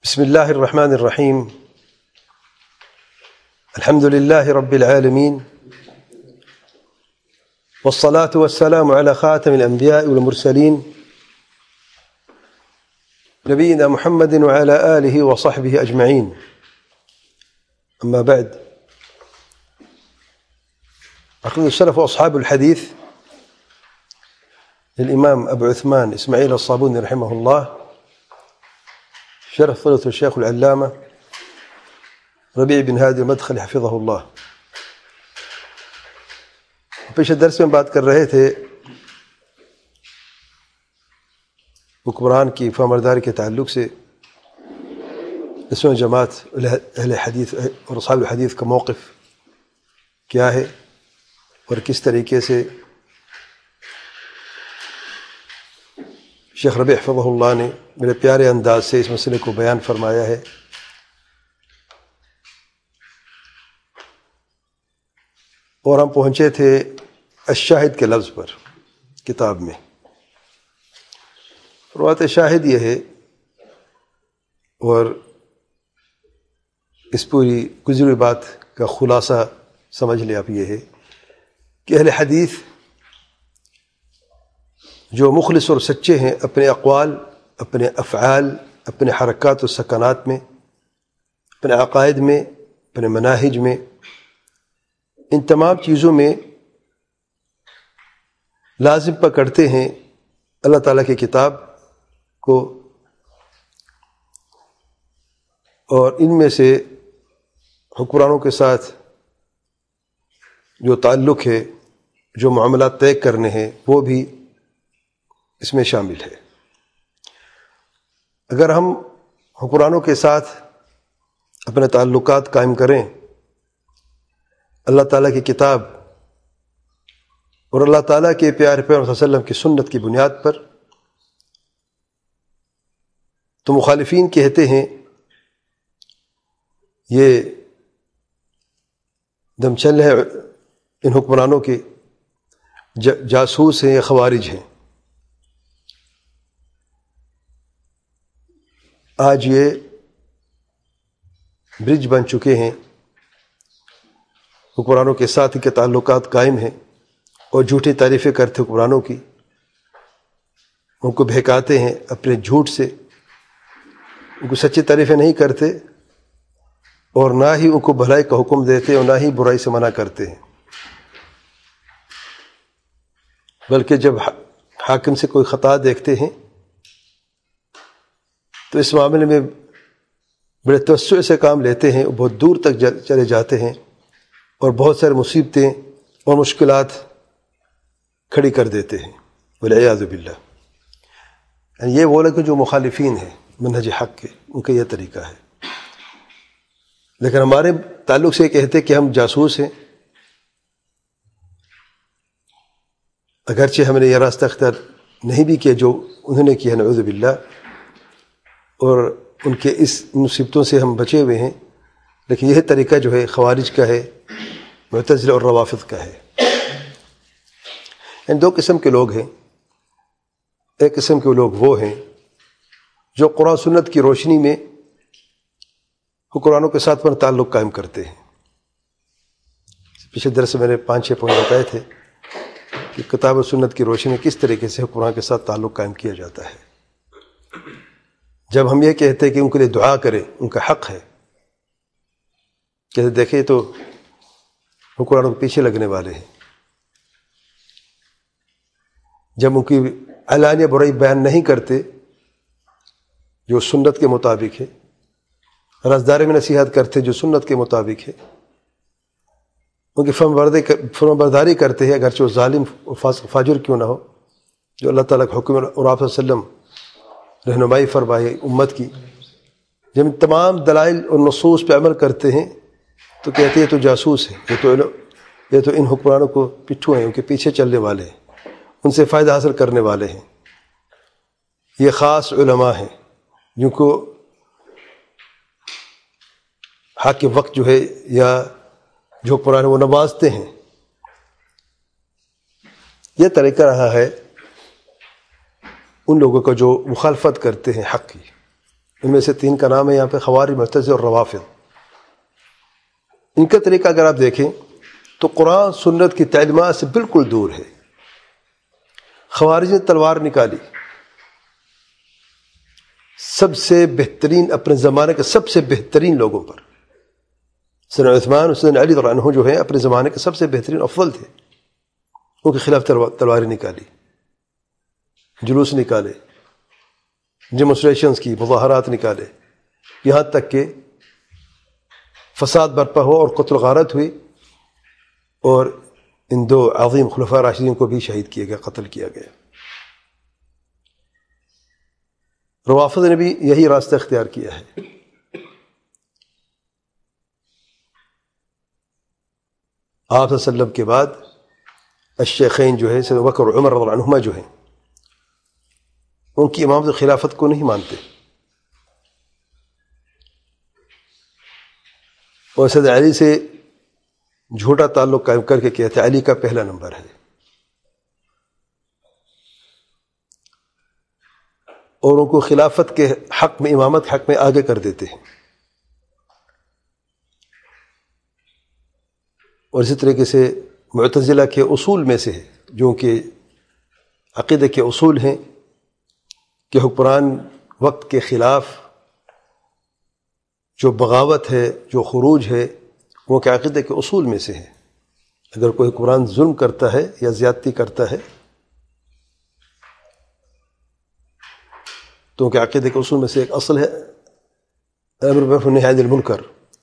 بسم الله الرحمن الرحيم. الحمد لله رب العالمين، والصلاة والسلام على خاتم الأنبياء والمرسلين نبينا محمد وعلى آله وصحبه أجمعين. أما بعد، عقيدة السلف وأصحاب الحديث للإمام أبو عثمان إسماعيل الصابوني رحمه الله، شرح فضيلة الشيخ العلامة ربيع بن هادي المدخلي حفظه اللہ. پیش درس میں بات کر رہے تھے حکمران کی فرمانبرداری کے تعلق سے. اس میں جماعت اہل حدیث اور اصحاب الحدیث کا موقف کیا ہے اور کس طریقے سے شیخ ربیع حفظہ اللہ نے میرے پیارے انداز سے اس مسئلے کو بیان فرمایا ہے. اور ہم پہنچے تھے الشاہد کے لفظ پر کتاب میں. روایت شاہد یہ ہے، اور اس پوری گزری ہوئی بات کا خلاصہ سمجھ لیں آپ، یہ ہے کہ اہل حدیث جو مخلص اور سچے ہیں اپنے اقوال، اپنے افعال، اپنے حرکات و سکنات میں، اپنے عقائد میں، اپنے مناہج میں، ان تمام چیزوں میں لازم پکڑتے ہیں اللہ تعالیٰ کی کتاب کو، اور ان میں سے حکمرانوں کے ساتھ جو تعلق ہے، جو معاملات طے کرنے ہیں، وہ بھی اس میں شامل ہے. اگر ہم حکمرانوں کے ساتھ اپنے تعلقات قائم کریں اللہ تعالیٰ کی کتاب اور اللہ تعالیٰ کے پیارے پیغمبر صلی اللہ علیہ وسلم کی سنت کی بنیاد پر، تو مخالفین کہتے ہیں یہ دم چل ہے ان حکمرانوں کے، جاسوس ہیں یا خوارج ہیں. آج یہ برج بن چکے ہیں، حکمرانوں کے ساتھ کے تعلقات قائم ہیں، اور جھوٹی تعریفیں کرتے حکمرانوں کی، ان کو بہکاتے ہیں اپنے جھوٹ سے، ان کو سچی تعریفیں نہیں کرتے، اور نہ ہی ان کو بھلائی کا حکم دیتے اور نہ ہی برائی سے منع کرتے ہیں. بلکہ جب حاکم سے کوئی خطا دیکھتے ہیں تو اس معاملے میں بڑے توسع سے کام لیتے ہیں، بہت دور تک چلے جاتے ہیں، اور بہت سارے مصیبتیں اور مشکلات کھڑی کر دیتے ہیں والعیاذ باللہ. یہ وہ لوگ جو مخالفین ہیں منہج حق کے، ان کا یہ طریقہ ہے. لیکن ہمارے تعلق سے کہتے کہ ہم جاسوس ہیں، اگرچہ ہم نے یہ راستہ اختیار نہیں بھی کیا جو انہوں نے کیا نعوذ باللہ، اور ان کے اس مصیبتوں سے ہم بچے ہوئے ہیں، لیکن یہ طریقہ جو ہے خوارج کا ہے، معتزلہ اور روافض کا ہے. ان دو قسم کے لوگ ہیں. ایک قسم کے لوگ وہ ہیں جو قرآن سنت کی روشنی میں حکمرانوں کے ساتھ پر تعلق قائم کرتے ہیں. پچھلے درس میں نے 5-6 پوائنٹ بتائے تھے کہ کتاب و سنت کی روشنی میں کس طریقے سے حکمران کے ساتھ تعلق قائم کیا جاتا ہے. جب ہم یہ کہتے ہیں کہ ان کے لیے دعا کریں، ان کا حق ہے، جیسے دیکھیں تو حکمرانوں کے پیچھے لگنے والے ہیں. جب ان کی علانیہ برائی بیان نہیں کرتے جو سنت کے مطابق ہے، رازداری میں نصیحت کرتے جو سنت کے مطابق ہے، ان کی فرمانبرداری کرتے ہیں اگرچہ وہ ظالم فاجر کیوں نہ ہو، جو اللہ تعالیٰ کا حکم اور آپ صلی اللہ علیہ وسلم رہنمائی فرمائے امت کی. جب ان تمام دلائل اور نصوص پہ عمل کرتے ہیں تو کہتے ہیں تو جاسوس ہیں، یہ تو ان حکمرانوں کو پٹھو ہیں، ان کے پیچھے چلنے والے ہیں، ان سے فائدہ حاصل کرنے والے ہیں. یہ خاص علماء ہیں جن کو حاکم وقت جو ہے یا جو حکمران وہ نوازتے ہیں. یہ طریقہ رہا ہے ان لوگوں کا جو مخالفت کرتے ہیں حق کی. ان میں سے 3 کا نام ہے یہاں پہ خوارج، معتزلہ اور روافض۔ ان کا طریقہ اگر آپ دیکھیں تو قرآن سنت کی تعلیمات سے بالکل دور ہے۔ خوارج نے تلوار نکالی، سب سے بہترین، اپنے زمانے کے سب سے بہترین لوگوں پر، سیدنا عثمان اور سیدنا علی رضی اللہ عنہ جو ہیں اپنے زمانے کے سب سے بہترین افضل تھے، ان کے خلاف تلواریں نکالی، جلوس نکالے، ڈیمونسٹریشنز کی، مظاہرات نکالے، یہاں تک کہ فساد برپا ہوا اور قتل و غارت ہوئی، اور ان 2 عظیم خلفاء راشدین کو بھی شہید کیا گیا، قتل کیا گیا۔ روافض نے بھی یہی راستہ اختیار کیا ہے۔ آپ صلی اللہ علیہ وسلم کے بعد الشیخین جو ہے سیدنا ابو بکر اور عمر رضی اللہ عنہما جو ہیں، ان کی امامت خلافت کو نہیں مانتے، اور سیدنا علی سے جھوٹا تعلق قائم کر کے کہتے علی کا پہلا نمبر ہے، اور ان کو خلافت کے حق میں، امامت کے حق میں آگے کر دیتے ہیں۔ اور اسی طریقے سے معتزلہ کے اصول میں سے ہے، جو کہ عقیدے کے اصول ہیں کہ حکمران وقت کے خلاف جو بغاوت ہے، جو خروج ہے، وہ کہ عقیدے کے اصول میں سے ہے۔ اگر کوئی حکمران ظلم کرتا ہے یا زیادتی کرتا ہے تو کہ عقیدے کے اصول میں سے ایک اصل ہے امر بالمعروف والنہی عن المنکر۔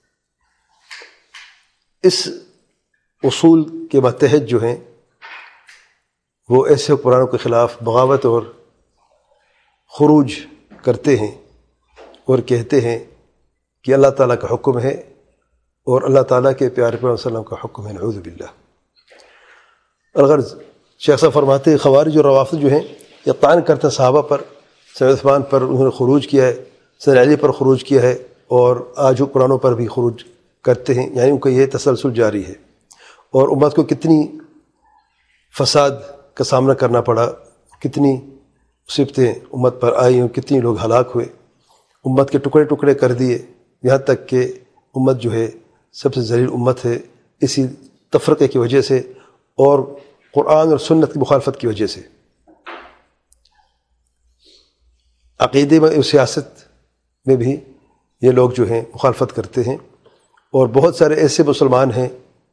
اس اصول کے متحد جو ہیں وہ ایسے حکمرانوں کے خلاف بغاوت اور خروج کرتے ہیں اور کہتے ہیں کہ اللہ تعالیٰ کا حکم ہے اور اللہ تعالیٰ کے پیارے پیغمبر صلی اللہ علیہ وسلم کا حکم ہے، نعوذ باللہ۔ الغرض شیخ صاحب فرماتے ہیں خوارج اور روافض جو ہیں یہ طعن کرتے ہیں صحابہ پر، سیدنا عثمان پر انہوں نے خروج کیا ہے، سیدنا علی پر خروج کیا ہے، اور آج حکمرانوں پر بھی خروج کرتے ہیں، یعنی ان کا یہ تسلسل جاری ہے، اور امت کو کتنی فساد کا سامنا کرنا پڑا، کتنی مصیبتیں امت پر آئی اور کتنی لوگ ہلاک ہوئے، امت کے ٹکڑے ٹکڑے کر دیے، یہاں تک کہ امت جو ہے سب سے ذلیل امت ہے اسی تفرقے کی وجہ سے اور قرآن اور سنت کی مخالفت کی وجہ سے۔ عقیدے میں اور سیاست میں بھی یہ لوگ جو ہیں مخالفت کرتے ہیں، اور بہت سارے ایسے مسلمان ہیں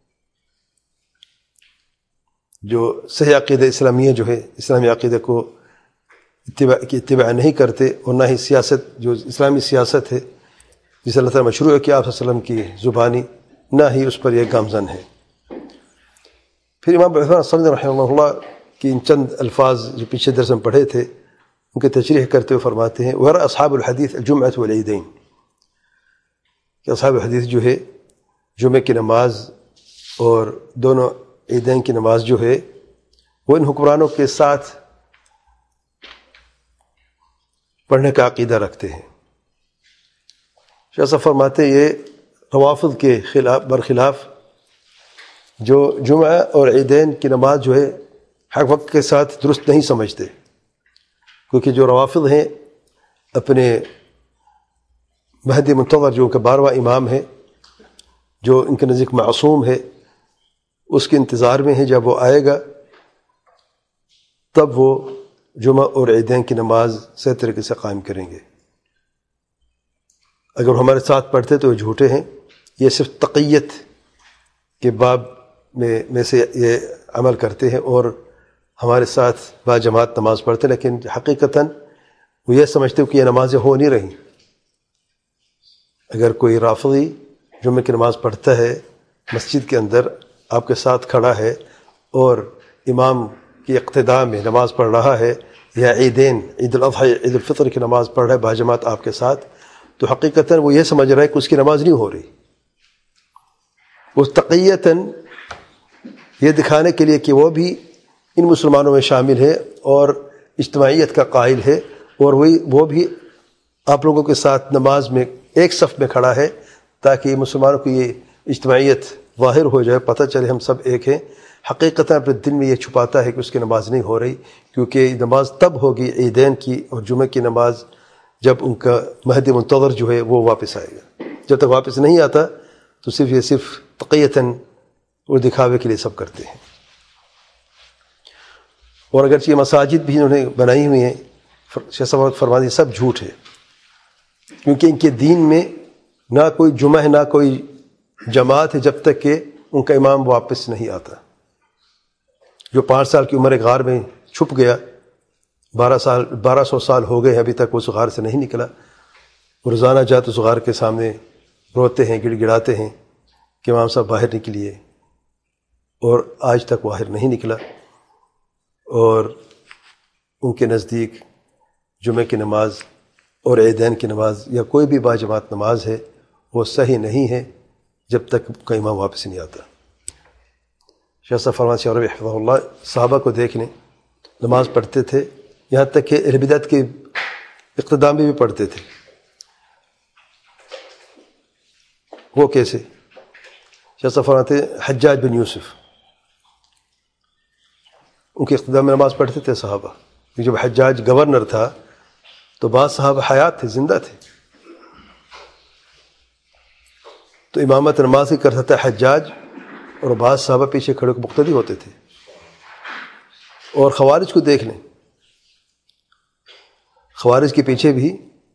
جو صحیح عقیدہ اسلامیہ جو ہے، اسلامی عقیدہ کو اتباع نہیں کرتے، اور نہ ہی سیاست جو اسلامی سیاست ہے جسے اللہ تعالیٰ مشروع کیا آپ صلی اللہ علیہ وسلم کی زبانی، نہ ہی اس پر یہ گامزن ہے۔ پھر امام ابو حنیفہ الصمد رحمہ اللہ کی ان چند الفاظ جو پیچھے درس میں پڑھے تھے ان کی تشریح کرتے ہوئے فرماتے ہیں وَرَأَ أَصْحَابُ الْحَدِيثِ الْجُمْعَةَ وَالْعِيدَيْنِ، کہ اصحاب حدیث جو ہے جمعہ کی نماز اور دونوں عیدین کی نماز جو ہے وہ ان حکمرانوں کے ساتھ پڑھنے کا عقیدہ رکھتے ہیں۔ شاہ صاحب فرماتے ہیں یہ روافض کے برخلاف جو جمعہ اور عیدین کی نماز جو ہے حق وقت کے ساتھ درست نہیں سمجھتے، کیونکہ جو روافض ہیں اپنے مہدی منتظر جو کہ 12واں امام ہے، جو ان کے نزدیک معصوم ہے، اس کے انتظار میں ہے، جب وہ آئے گا تب وہ جمعہ اور عیدین کی نماز صحیح طریقے سے قائم کریں گے۔ اگر وہ ہمارے ساتھ پڑھتے تو وہ جھوٹے ہیں، یہ صرف تقیت کے باب میں سے یہ عمل کرتے ہیں اور ہمارے ساتھ با جماعت نماز پڑھتے ہیں، لیکن حقیقتاً وہ یہ سمجھتے کہ یہ نمازیں ہو نہیں رہیں۔ اگر کوئی رافضی جمعہ کی نماز پڑھتا ہے مسجد کے اندر، آپ کے ساتھ کھڑا ہے اور امام کی اقتداء میں نماز پڑھ رہا ہے، یا عیدین، عید الاضحیٰ، عید الفطر کی نماز پڑھ رہا ہے باجماعت آپ کے ساتھ، تو حقیقتاً وہ یہ سمجھ رہا ہے کہ اس کی نماز نہیں ہو رہی۔ اس تقیتاً یہ دکھانے کے لیے کہ وہ بھی ان مسلمانوں میں شامل ہے اور اجتماعیت کا قائل ہے، اور وہ بھی آپ لوگوں کے ساتھ نماز میں ایک صف میں کھڑا ہے، تاکہ مسلمانوں کو یہ اجتماعیت ظاہر ہو جائے، پتہ چلے ہم سب ایک ہیں۔ حقیقتاً اپنے دل میں یہ چھپاتا ہے کہ اس کی نماز نہیں ہو رہی، کیونکہ نماز تب ہوگی عیدین کی اور جمعہ کی نماز جب ان کا مہدی منتظر جو ہے وہ واپس آئے گا. جب تک واپس نہیں آتا تو صرف تقیتاً اور دکھاوے کے لیے سب کرتے ہیں. اور اگرچہ مساجد بھی انہوں نے بنائی ہوئی ہیں، شیخ صاحب فرماتے ہیں سب جھوٹ ہے، کیونکہ ان کے دین میں نہ کوئی جمعہ ہے نہ کوئی جماعت ہے جب تک کہ ان کا امام واپس نہیں آتا. جو 5 سال کی عمر غار میں چھپ گیا، 1200 سال ہو گئے ابھی تک وہ اس غار سے نہیں نکلا. روزانہ جاتے اس غار کے سامنے روتے ہیں، گڑ گڑاتے ہیں کہ امام صاحب باہر نکلیے، اور آج تک باہر نہیں نکلا. اور ان کے نزدیک جمعہ کی نماز اور عیدین کی نماز یا کوئی بھی باجماعت نماز ہے وہ صحیح نہیں ہے جب تک کا امام واپس نہیں آتا. شیخ صاحب فرماتے ہیں حفظہ اللہ، صحابہ کو دیکھ لیں نماز پڑھتے تھے، یہاں تک کہ اہل بدعت کے اقتدام میں بھی پڑھتے تھے. وہ کیسے؟ شیخ صاحب فرماتے ہیں حجاج بن یوسف ان کے اقتدام میں نماز پڑھتے تھے صحابہ. جب حجاج گورنر تھا تو بعض صحابہ حیات تھے، زندہ تھے، تو امامت نماز ہی کرتا تھا حجاج، اور بعض صحابہ پیچھے کھڑے کو مقتدی ہوتے تھے. اور خوارج کو دیکھ لیں، خوارج کے پیچھے بھی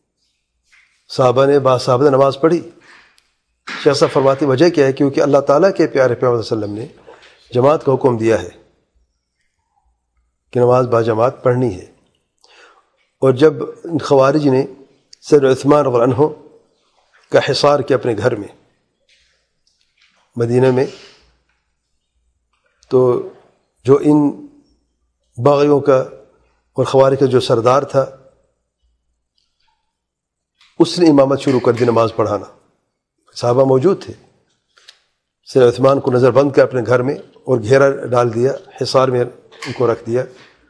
بعض صحابہ نے نماز پڑھی. شیخ صاحب فرماتے وجہ کیا ہے؟ کیونکہ اللہ تعالیٰ کے پیارے پیغمبر صلی اللہ علیہ وسلم نے جماعت کا حکم دیا ہے کہ نماز با جماعت پڑھنی ہے. اور جب خوارج نے سیدنا عثمان رضی اللہ عنہ کا حصار کیا اپنے گھر میں مدینہ میں، تو جو ان باغیوں کا اور خوارج کا جو سردار تھا اس نے امامت شروع کر دی، نماز پڑھانا. صحابہ موجود تھے. سیدنا عثمان کو نظر بند کر اپنے گھر میں اور گھیرا ڈال دیا، حصار میں ان کو رکھ دیا.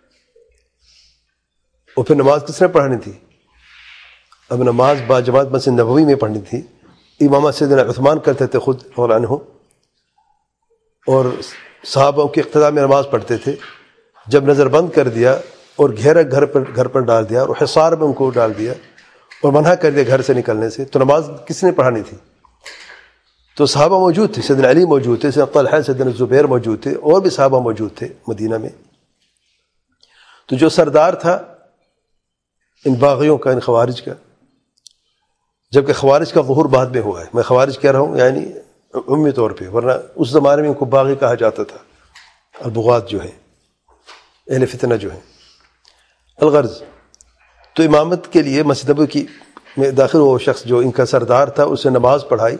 اور پھر نماز کس نے پڑھانی تھی؟ اب نماز با جماعت مسجد نبوی میں پڑھنی تھی. امامت سیدنا عثمان کرتے تھے خود رضی اللہ عنہ، اور صحابہ کے اقتداء میں نماز پڑھتے تھے. جب نظر بند کر دیا اور گھیرا گھر پر ڈال دیا اور حصار میں ان کو ڈال دیا اور منع کر دیا گھر سے نکلنے سے، تو نماز کس نے پڑھانی تھی؟ تو صحابہ موجود تھے، سیدنا علی موجود تھے، سیدنا طلحہ، سیدنا زبیر موجود تھے، اور بھی صحابہ موجود تھے مدینہ میں. تو جو سردار تھا ان باغیوں کا، ان خوارج کا، جبکہ خوارج کا ظہور بعد میں ہوا ہے، میں خوارج کہہ رہا ہوں یعنی عمومی طور پہ، ورنہ اس زمانے میں ان کو باغی کہا جاتا تھا، البغاة جو ہیں، اہل فتنہ جو ہیں. الغرض تو امامت کے لیے مسجد نبوی کی میں داخل ہوا وہ شخص جو ان کا سردار تھا، اس نے نماز پڑھائی.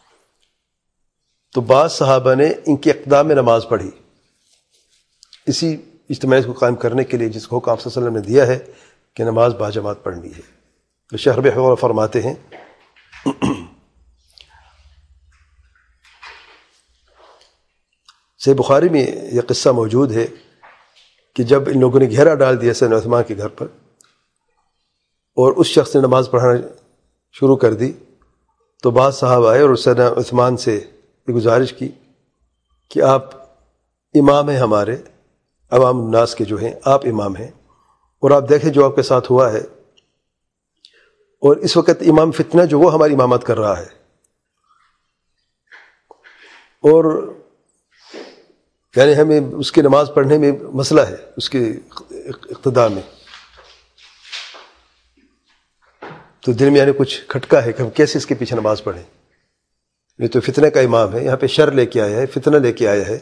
تو بعض صحابہ نے ان کے اقدام میں نماز پڑھی، اسی اجتماعیت کو قائم کرنے کے لیے جس کو حکم آپ صلی اللہ علیہ وسلم نے دیا ہے کہ نماز با جماعت پڑھنی ہے. تو شیخ ربیع حفظہ اللہ فرماتے ہیں صحیح بخاری میں یہ قصہ موجود ہے کہ جب ان لوگوں نے گھیرا ڈال دیا سیدنا عثمان کے گھر پر اور اس شخص نے نماز پڑھانا شروع کر دی، تو بعض صحابہ آئے اور سیدنا عثمان سے یہ گزارش کی کہ آپ امام ہیں ہمارے، عوام الناس کے جو ہیں، آپ امام ہیں، اور آپ دیکھیں جو آپ کے ساتھ ہوا ہے، اور اس وقت امام فتنہ جو وہ ہماری امامت کر رہا ہے، اور یعنی ہمیں اس کی نماز پڑھنے میں مسئلہ ہے، اس کے اقتداء میں. تو دل میں یعنی کچھ کھٹکا ہے کہ ہم کیسے اس کے پیچھے نماز پڑھیں، یہ تو فتنہ کا امام ہے، یہاں پہ شر لے کے آیا ہے، فتنہ لے کے آیا ہے.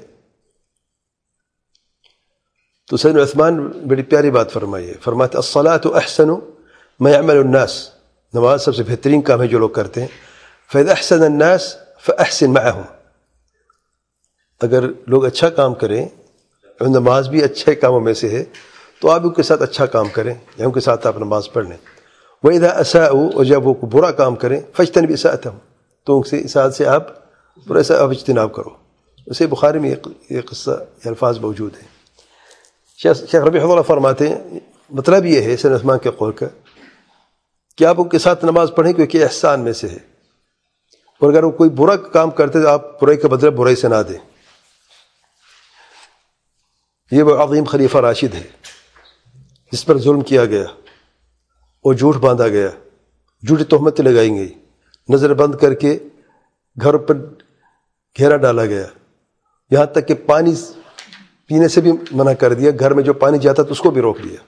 تو سیدنا عثمان بڑی پیاری بات فرمائی ہے، فرماتے الصلاۃ احسن ما يعمل الناس، نماز سب سے بہترین کام ہے جو لوگ کرتے ہیں. فاذا احسن الناس فاحسن معهم، اگر لوگ اچھا کام کریں، نماز بھی اچھے کاموں میں سے ہے، تو آپ ان کے ساتھ اچھا کام کریں یا ان کے ساتھ آپ نماز پڑھ لیں. وَإِذَا أَسَاءُوا، اور جب وہ برا کام کریں، فَاجْتَنِبْ إِسَاءَتَهُمْ، تو ان سے اساءت سے آپ برا سے آپ اجتناب کرو. اسے بخاری میں یہ قصہ، یہ الفاظ موجود ہیں. شیخ ربیع حفظہ اللہ فرماتے ہیں مطلب یہ ہے سیدنا عثمان کے قول کا کہ آپ ان کے ساتھ نماز پڑھیں کیونکہ احسان میں سے ہے، اور اگر وہ کوئی برا کام کرتے تو آپ برائی کا بدلہ برائی سے نہ دیں. یہ وہ عظیم خلیفہ راشد ہے جس پر ظلم کیا گیا اور جھوٹ باندھا گیا، جھوٹی تہمتیں لگائی گئی، نظر بند کر کے گھر پر گھیرا ڈالا گیا، یہاں تک کہ پانی پینے سے بھی منع کر دیا، گھر میں جو پانی جاتا تو اس کو بھی روک دیا۔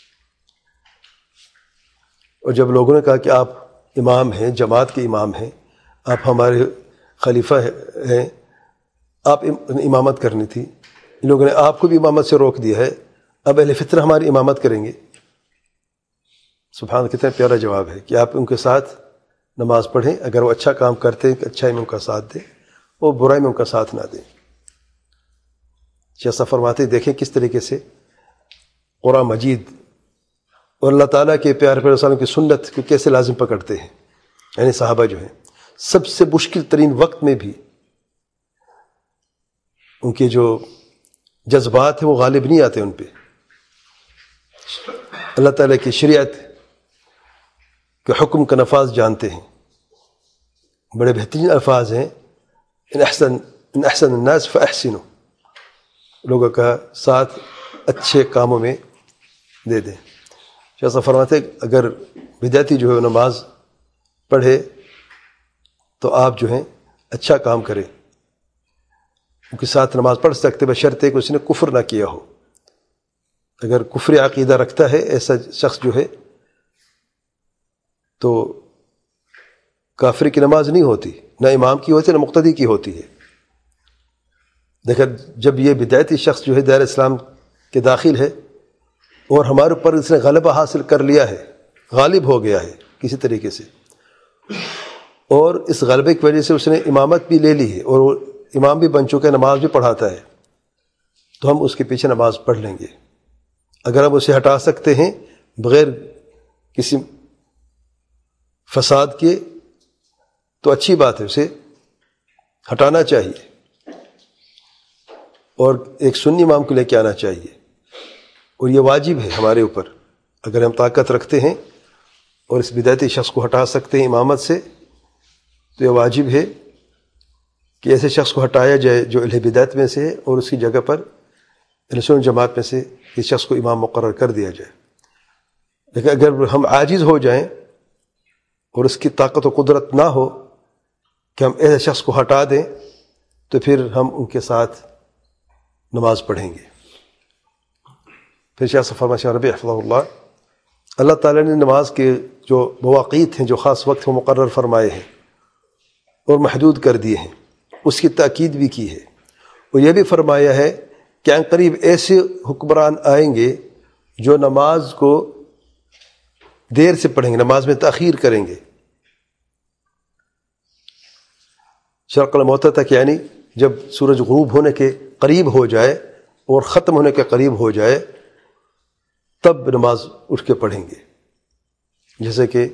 اور جب لوگوں نے کہا کہ آپ امام ہیں، جماعت کے امام ہیں، آپ ہمارے خلیفہ ہیں، آپ امامت کرنی تھی، ان لوگوں نے آپ کو بھی امامت سے روک دیا ہے، اب اہل فطرہ ہماری امامت کریں گے۔ سبحان، کتنا پیارا جواب ہے کہ آپ ان کے ساتھ نماز پڑھیں، اگر وہ اچھا کام کرتے ہیں اچھائی میں ان کا ساتھ دیں، اور برائی میں ان کا ساتھ نہ دیں۔ جیسا فرماتے دیکھیں کس طریقے سے قرآن مجید اور اللہ تعالیٰ کے پیارے پیغمبر صلی اللہ علیہ وسلم کی سنت کو کیسے لازم پکڑتے ہیں۔ یعنی صحابہ جو ہیں سب سے مشکل ترین وقت میں بھی ان کے جو جذبات ہیں وہ غالب نہیں آتے ان پہ، اللہ تعالیٰ کی شریعت کے حکم کا نفاذ جانتے ہیں۔ بڑے بہترین الفاظ ہیں، ان احسن الناس فاحسنوا، لوگوں کا ساتھ اچھے کاموں میں دے دیں۔ جیسا فرماتے اگر بدعتی جو ہے نماز پڑھے تو آپ جو ہیں اچھا کام کریں، ان کے ساتھ نماز پڑھ سکتے بشرطے کہ اس نے کفر نہ کیا ہو۔ اگر کفر عقیدہ رکھتا ہے ایسا شخص جو ہے تو کافر کی نماز نہیں ہوتی، نہ امام کی ہوتی نہ مقتدی کی ہوتی ہے۔ دیکھیں جب یہ بدعتی شخص جو ہے دائرہ اسلام کے داخل ہے اور ہمارے اوپر اس نے غلبہ حاصل کر لیا ہے، غالب ہو گیا ہے کسی طریقے سے، اور اس غلبے کی وجہ سے اس نے امامت بھی لے لی ہے اور وہ امام بھی بن چکا ہے، نماز بھی پڑھاتا ہے، تو ہم اس کے پیچھے نماز پڑھ لیں گے۔ اگر ہم اسے ہٹا سکتے ہیں بغیر کسی فساد کے تو اچھی بات ہے، اسے ہٹانا چاہیے اور ایک سنی امام کو لے کے آنا چاہیے، اور یہ واجب ہے ہمارے اوپر۔ اگر ہم طاقت رکھتے ہیں اور اس بدعتی شخص کو ہٹا سکتے ہیں امامت سے تو یہ واجب ہے کہ ایسے شخص کو ہٹایا جائے جو اہل بدعت میں سے ہے، اور اس کی جگہ پر اہل سنت جماعت میں سے اس شخص کو امام مقرر کر دیا جائے۔ لیکن اگر ہم عاجز ہو جائیں اور اس کی طاقت و قدرت نہ ہو کہ ہم ایسے شخص کو ہٹا دیں تو پھر ہم ان کے ساتھ نماز پڑھیں گے۔ پھر شاہ فرما شاہ ربیع حفظہ اللہ تعالیٰ نے نماز کے جو مواقیت ہیں، جو خاص وقت وہ مقرر فرمائے ہیں اور محدود کر دیے ہیں، اس کی تاکید بھی کی ہے، اور یہ بھی فرمایا ہے کہ ان قریب ایسے حکمران آئیں گے جو نماز کو دیر سے پڑھیں گے، نماز میں تاخیر کریں گے۔ شرق الموت تک، یعنی جب سورج غروب ہونے کے قریب ہو جائے اور ختم ہونے کے قریب ہو جائے تب نماز اٹھ کے پڑھیں گے، جیسے کہ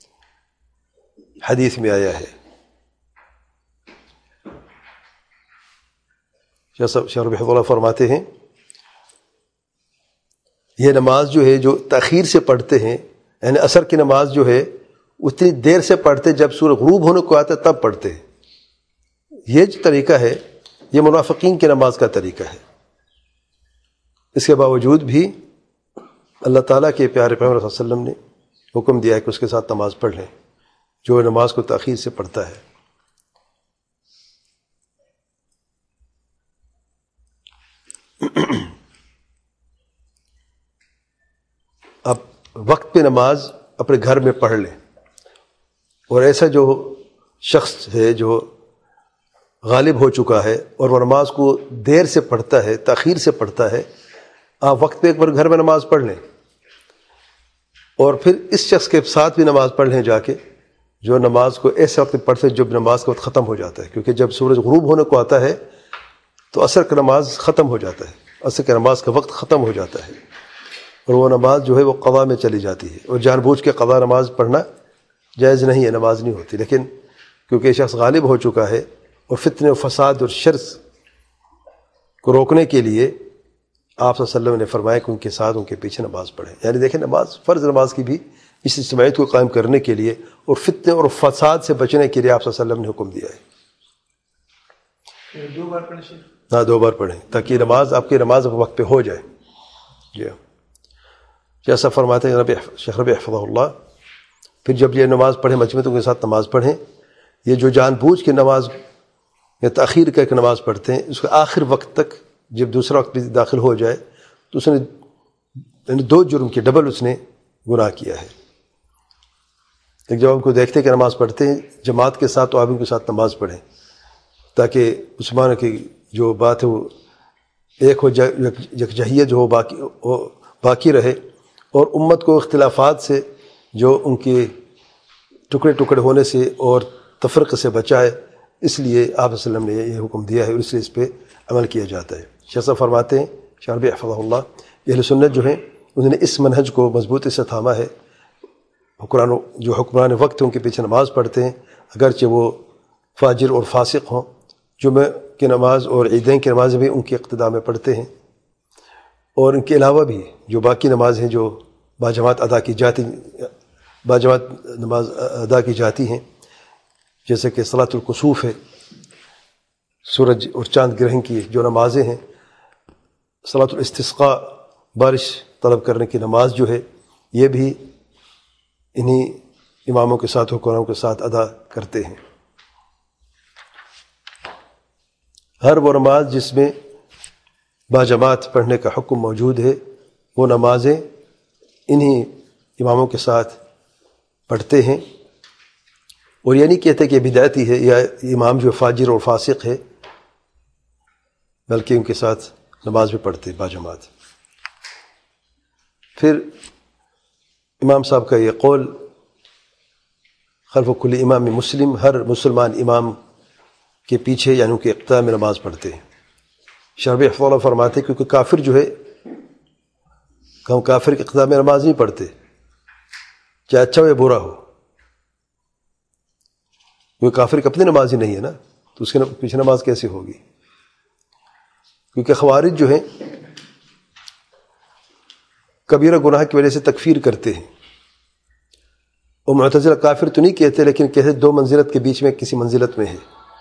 حدیث میں آیا ہے۔ شاہ ربیع اللہ فرماتے ہیں یہ نماز جو ہے جو تاخیر سے پڑھتے ہیں، یعنی عصر کی نماز جو ہے اتنی دیر سے پڑھتے جب سورج غروب ہونے کو آتا ہے تب پڑھتے ہیں۔ یہ جو طریقہ ہے یہ منافقین کی نماز کا طریقہ ہے۔ اس کے باوجود بھی اللہ تعالیٰ کے پیارے پیغمبر صلی اللہ علیہ وسلم نے حکم دیا ہے کہ اس کے ساتھ نماز پڑھ لیں جو نماز کو تاخیر سے پڑھتا ہے۔ اب وقت پہ نماز اپنے گھر میں پڑھ لیں، اور ایسا جو شخص ہے جو غالب ہو چکا ہے اور وہ نماز کو دیر سے پڑھتا ہے، تاخیر سے پڑھتا ہے، آپ وقت پہ ایک بار گھر میں نماز پڑھ لیں، اور پھر اس شخص کے ساتھ بھی نماز پڑھ لیں جا کے جو نماز کو ایسے وقت پڑھتے جب نماز کا وقت ختم ہو جاتا ہے، کیونکہ جب سورج غروب ہونے کو آتا ہے تو عصر کا نماز ختم ہو جاتا ہے، عصر کی نماز کا وقت ختم ہو جاتا ہے، اور وہ نماز جو ہے وہ قضا میں چلی جاتی ہے، اور جان بوجھ کے قضا نماز پڑھنا جائز نہیں ہے، نماز نہیں ہوتی۔ لیکن کیونکہ یہ شخص غالب ہو چکا ہے اور فتنے و فساد اور شر کو روکنے کے لیے آپ صلی اللہ علیہ وسلم نے فرمایا کہ ان کے ساتھ ان کے پیچھے نماز پڑھیں۔ یعنی دیکھیں نماز، فرض نماز کی بھی اس اجتماعیت کو قائم کرنے کے لیے اور فتنے اور فساد سے بچنے کے لیے آپ صلی اللہ علیہ وسلم نے حکم دیا ہے۔ 2 بار پڑھیں؟ ہاں 2 بار پڑھیں تاکہ نماز آپ کی نماز وقت پہ ہو جائے۔ جی جیسا فرماتے ہیں شیخ ربیع حفظہ اللہ پھر جب یہ نماز پڑھیں مجموعیتوں کے ساتھ نماز پڑھیں. یہ جو جان بوجھ کے نماز یا تاخیر کر کے نماز پڑھتے ہیں، اس کے آخر وقت تک جب دوسرا وقت بھی داخل ہو جائے تو اس نے یعنی 2 جرم کے ڈبل اس نے گناہ کیا ہے. ایک جب ہم کو دیکھتے ہیں کہ نماز پڑھتے ہیں جماعت کے ساتھ تو آپ ان کے ساتھ نماز پڑھیں تاکہ عثمان کی جو بات ہے وہ ایک ہو جائے، یکجہیت جو ہو باقی رہے، اور امت کو اختلافات سے جو ان کے ٹکڑے ٹکڑے ہونے سے اور تفرقے سے بچائے. اس لیے آپ صلی اللہ علیہ وسلم نے یہ حکم دیا ہے اور اس لیے اس پہ عمل کیا جاتا ہے. شیخ صاحب فرماتے ہیں شاربی حفظہ اللہ، اہل سنت جو ہیں انہوں نے اس منہج کو مضبوطی سے تھاما ہے. جو حکمران وقت ان کے پیچھے نماز پڑھتے ہیں اگرچہ وہ فاجر اور فاسق ہوں، جمعہ کی نماز اور عیدین کی نماز بھی ان کی اقتداء میں پڑھتے ہیں، اور ان کے علاوہ بھی جو باقی نمازیں جو باجماعت نماز ادا کی جاتی ہیں، جیسے کہ صلاۃ الکسوف ہے، سورج اور چاند گرہن کی جو نمازیں ہیں، صلاۃ الاستسقاء بارش طلب کرنے کی نماز جو ہے، یہ بھی انہی اماموں کے ساتھ حکمرانوں کے ساتھ ادا کرتے ہیں. ہر وہ نماز جس میں باجماعت پڑھنے کا حکم موجود ہے وہ نمازیں انہی اماموں کے ساتھ پڑھتے ہیں، اور یہ نہیں کہتے کہ بدعتی ہے یا امام جو فاجر اور فاسق ہے، بلکہ ان کے ساتھ نماز بھی پڑھتے باجماعت. پھر امام صاحب کا یہ قول خلف کل امام مسلم، ہر مسلمان امام کے پیچھے یعنی ان کے اقتداء میں نماز پڑھتے ہیں. شاربی حفظہ اللہ فرماتے ہیں کیونکہ کافر جو ہے ہم کافر کے اقتداء میں نماز نہیں پڑھتے، چاہے اچھا ہو یا برا ہو. کیونکہ کافر کی اپنی نماز ہی نہیں ہے نا، تو اس کے پیچھے نماز کیسے ہوگی؟ کیونکہ خوارج جو ہیں کبیرہ گناہ کی وجہ سے تکفیر کرتے ہیں، اور معتزلہ کافر تو نہیں کہتے، لیکن کہتے 2 منزلت کے بیچ میں کسی منزلت میں ہے.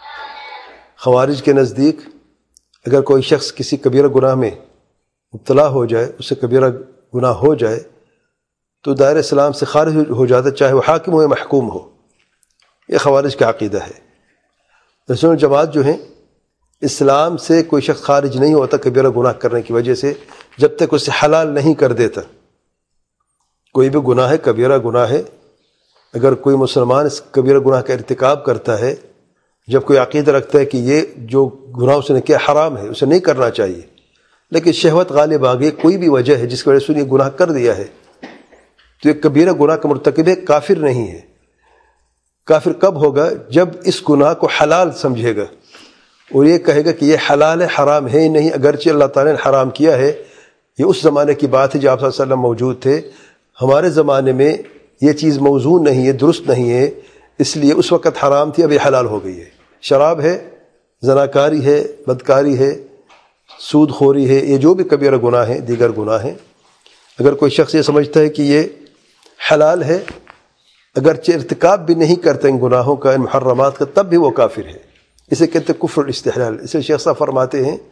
خوارج کے نزدیک اگر کوئی شخص کسی کبیرہ گناہ میں مبتلا ہو جائے، اس سے کبیرہ گناہ ہو جائے تو دائرہ اسلام سے خارج ہو جاتا ہے، چاہے وہ حاکم ہو یا محکوم ہو. یہ خوارج کا عقیدہ ہے. رسول جماعت جو ہیں اسلام سے کوئی شخص خارج نہیں ہوتا کبیرہ گناہ کرنے کی وجہ سے جب تک اسے حلال نہیں کر دیتا. کوئی بھی گناہ ہے، کبیرہ گناہ ہے، اگر کوئی مسلمان اس کبیرہ گناہ کا ارتکاب کرتا ہے، جب کوئی عقیدہ رکھتا ہے کہ یہ جو گناہ اس نے کیا حرام ہے، اسے نہیں کرنا چاہیے، لیکن شہوت غالب آ گئی، کوئی بھی وجہ ہے جس کی وجہ سے یہ گناہ کر دیا ہے، تو یہ کبیرہ گناہ کا مرتکب ہے، کافر نہیں ہے. کافر کب ہوگا؟ جب اس گناہ کو حلال سمجھے گا اور یہ کہے گا کہ یہ حلال ہے، حرام ہے ہی نہیں، اگرچہ اللہ تعالیٰ نے حرام کیا ہے. یہ اس زمانے کی بات ہے جب آپ صلی اللہ علیہ وسلم موجود تھے. ہمارے زمانے میں یہ چیز موزون نہیں ہے، درست نہیں ہے، اس لیے اس وقت حرام تھی، اب یہ حلال ہو گئی ہے. شراب ہے، زناکاری ہے، بدکاری ہے، سود خوری ہے، یہ جو بھی کبیرہ گناہ ہیں، دیگر گناہ ہیں، اگر کوئی شخص یہ سمجھتا ہے کہ یہ حلال ہے اگرچہ ارتکاب بھی نہیں کرتے ان گناہوں کا، ان محرمات کا، تب بھی وہ کافر ہے. اسے کہتے ہیں کفر الاستحلال. اسے شیخ صاحب فرماتے ہیں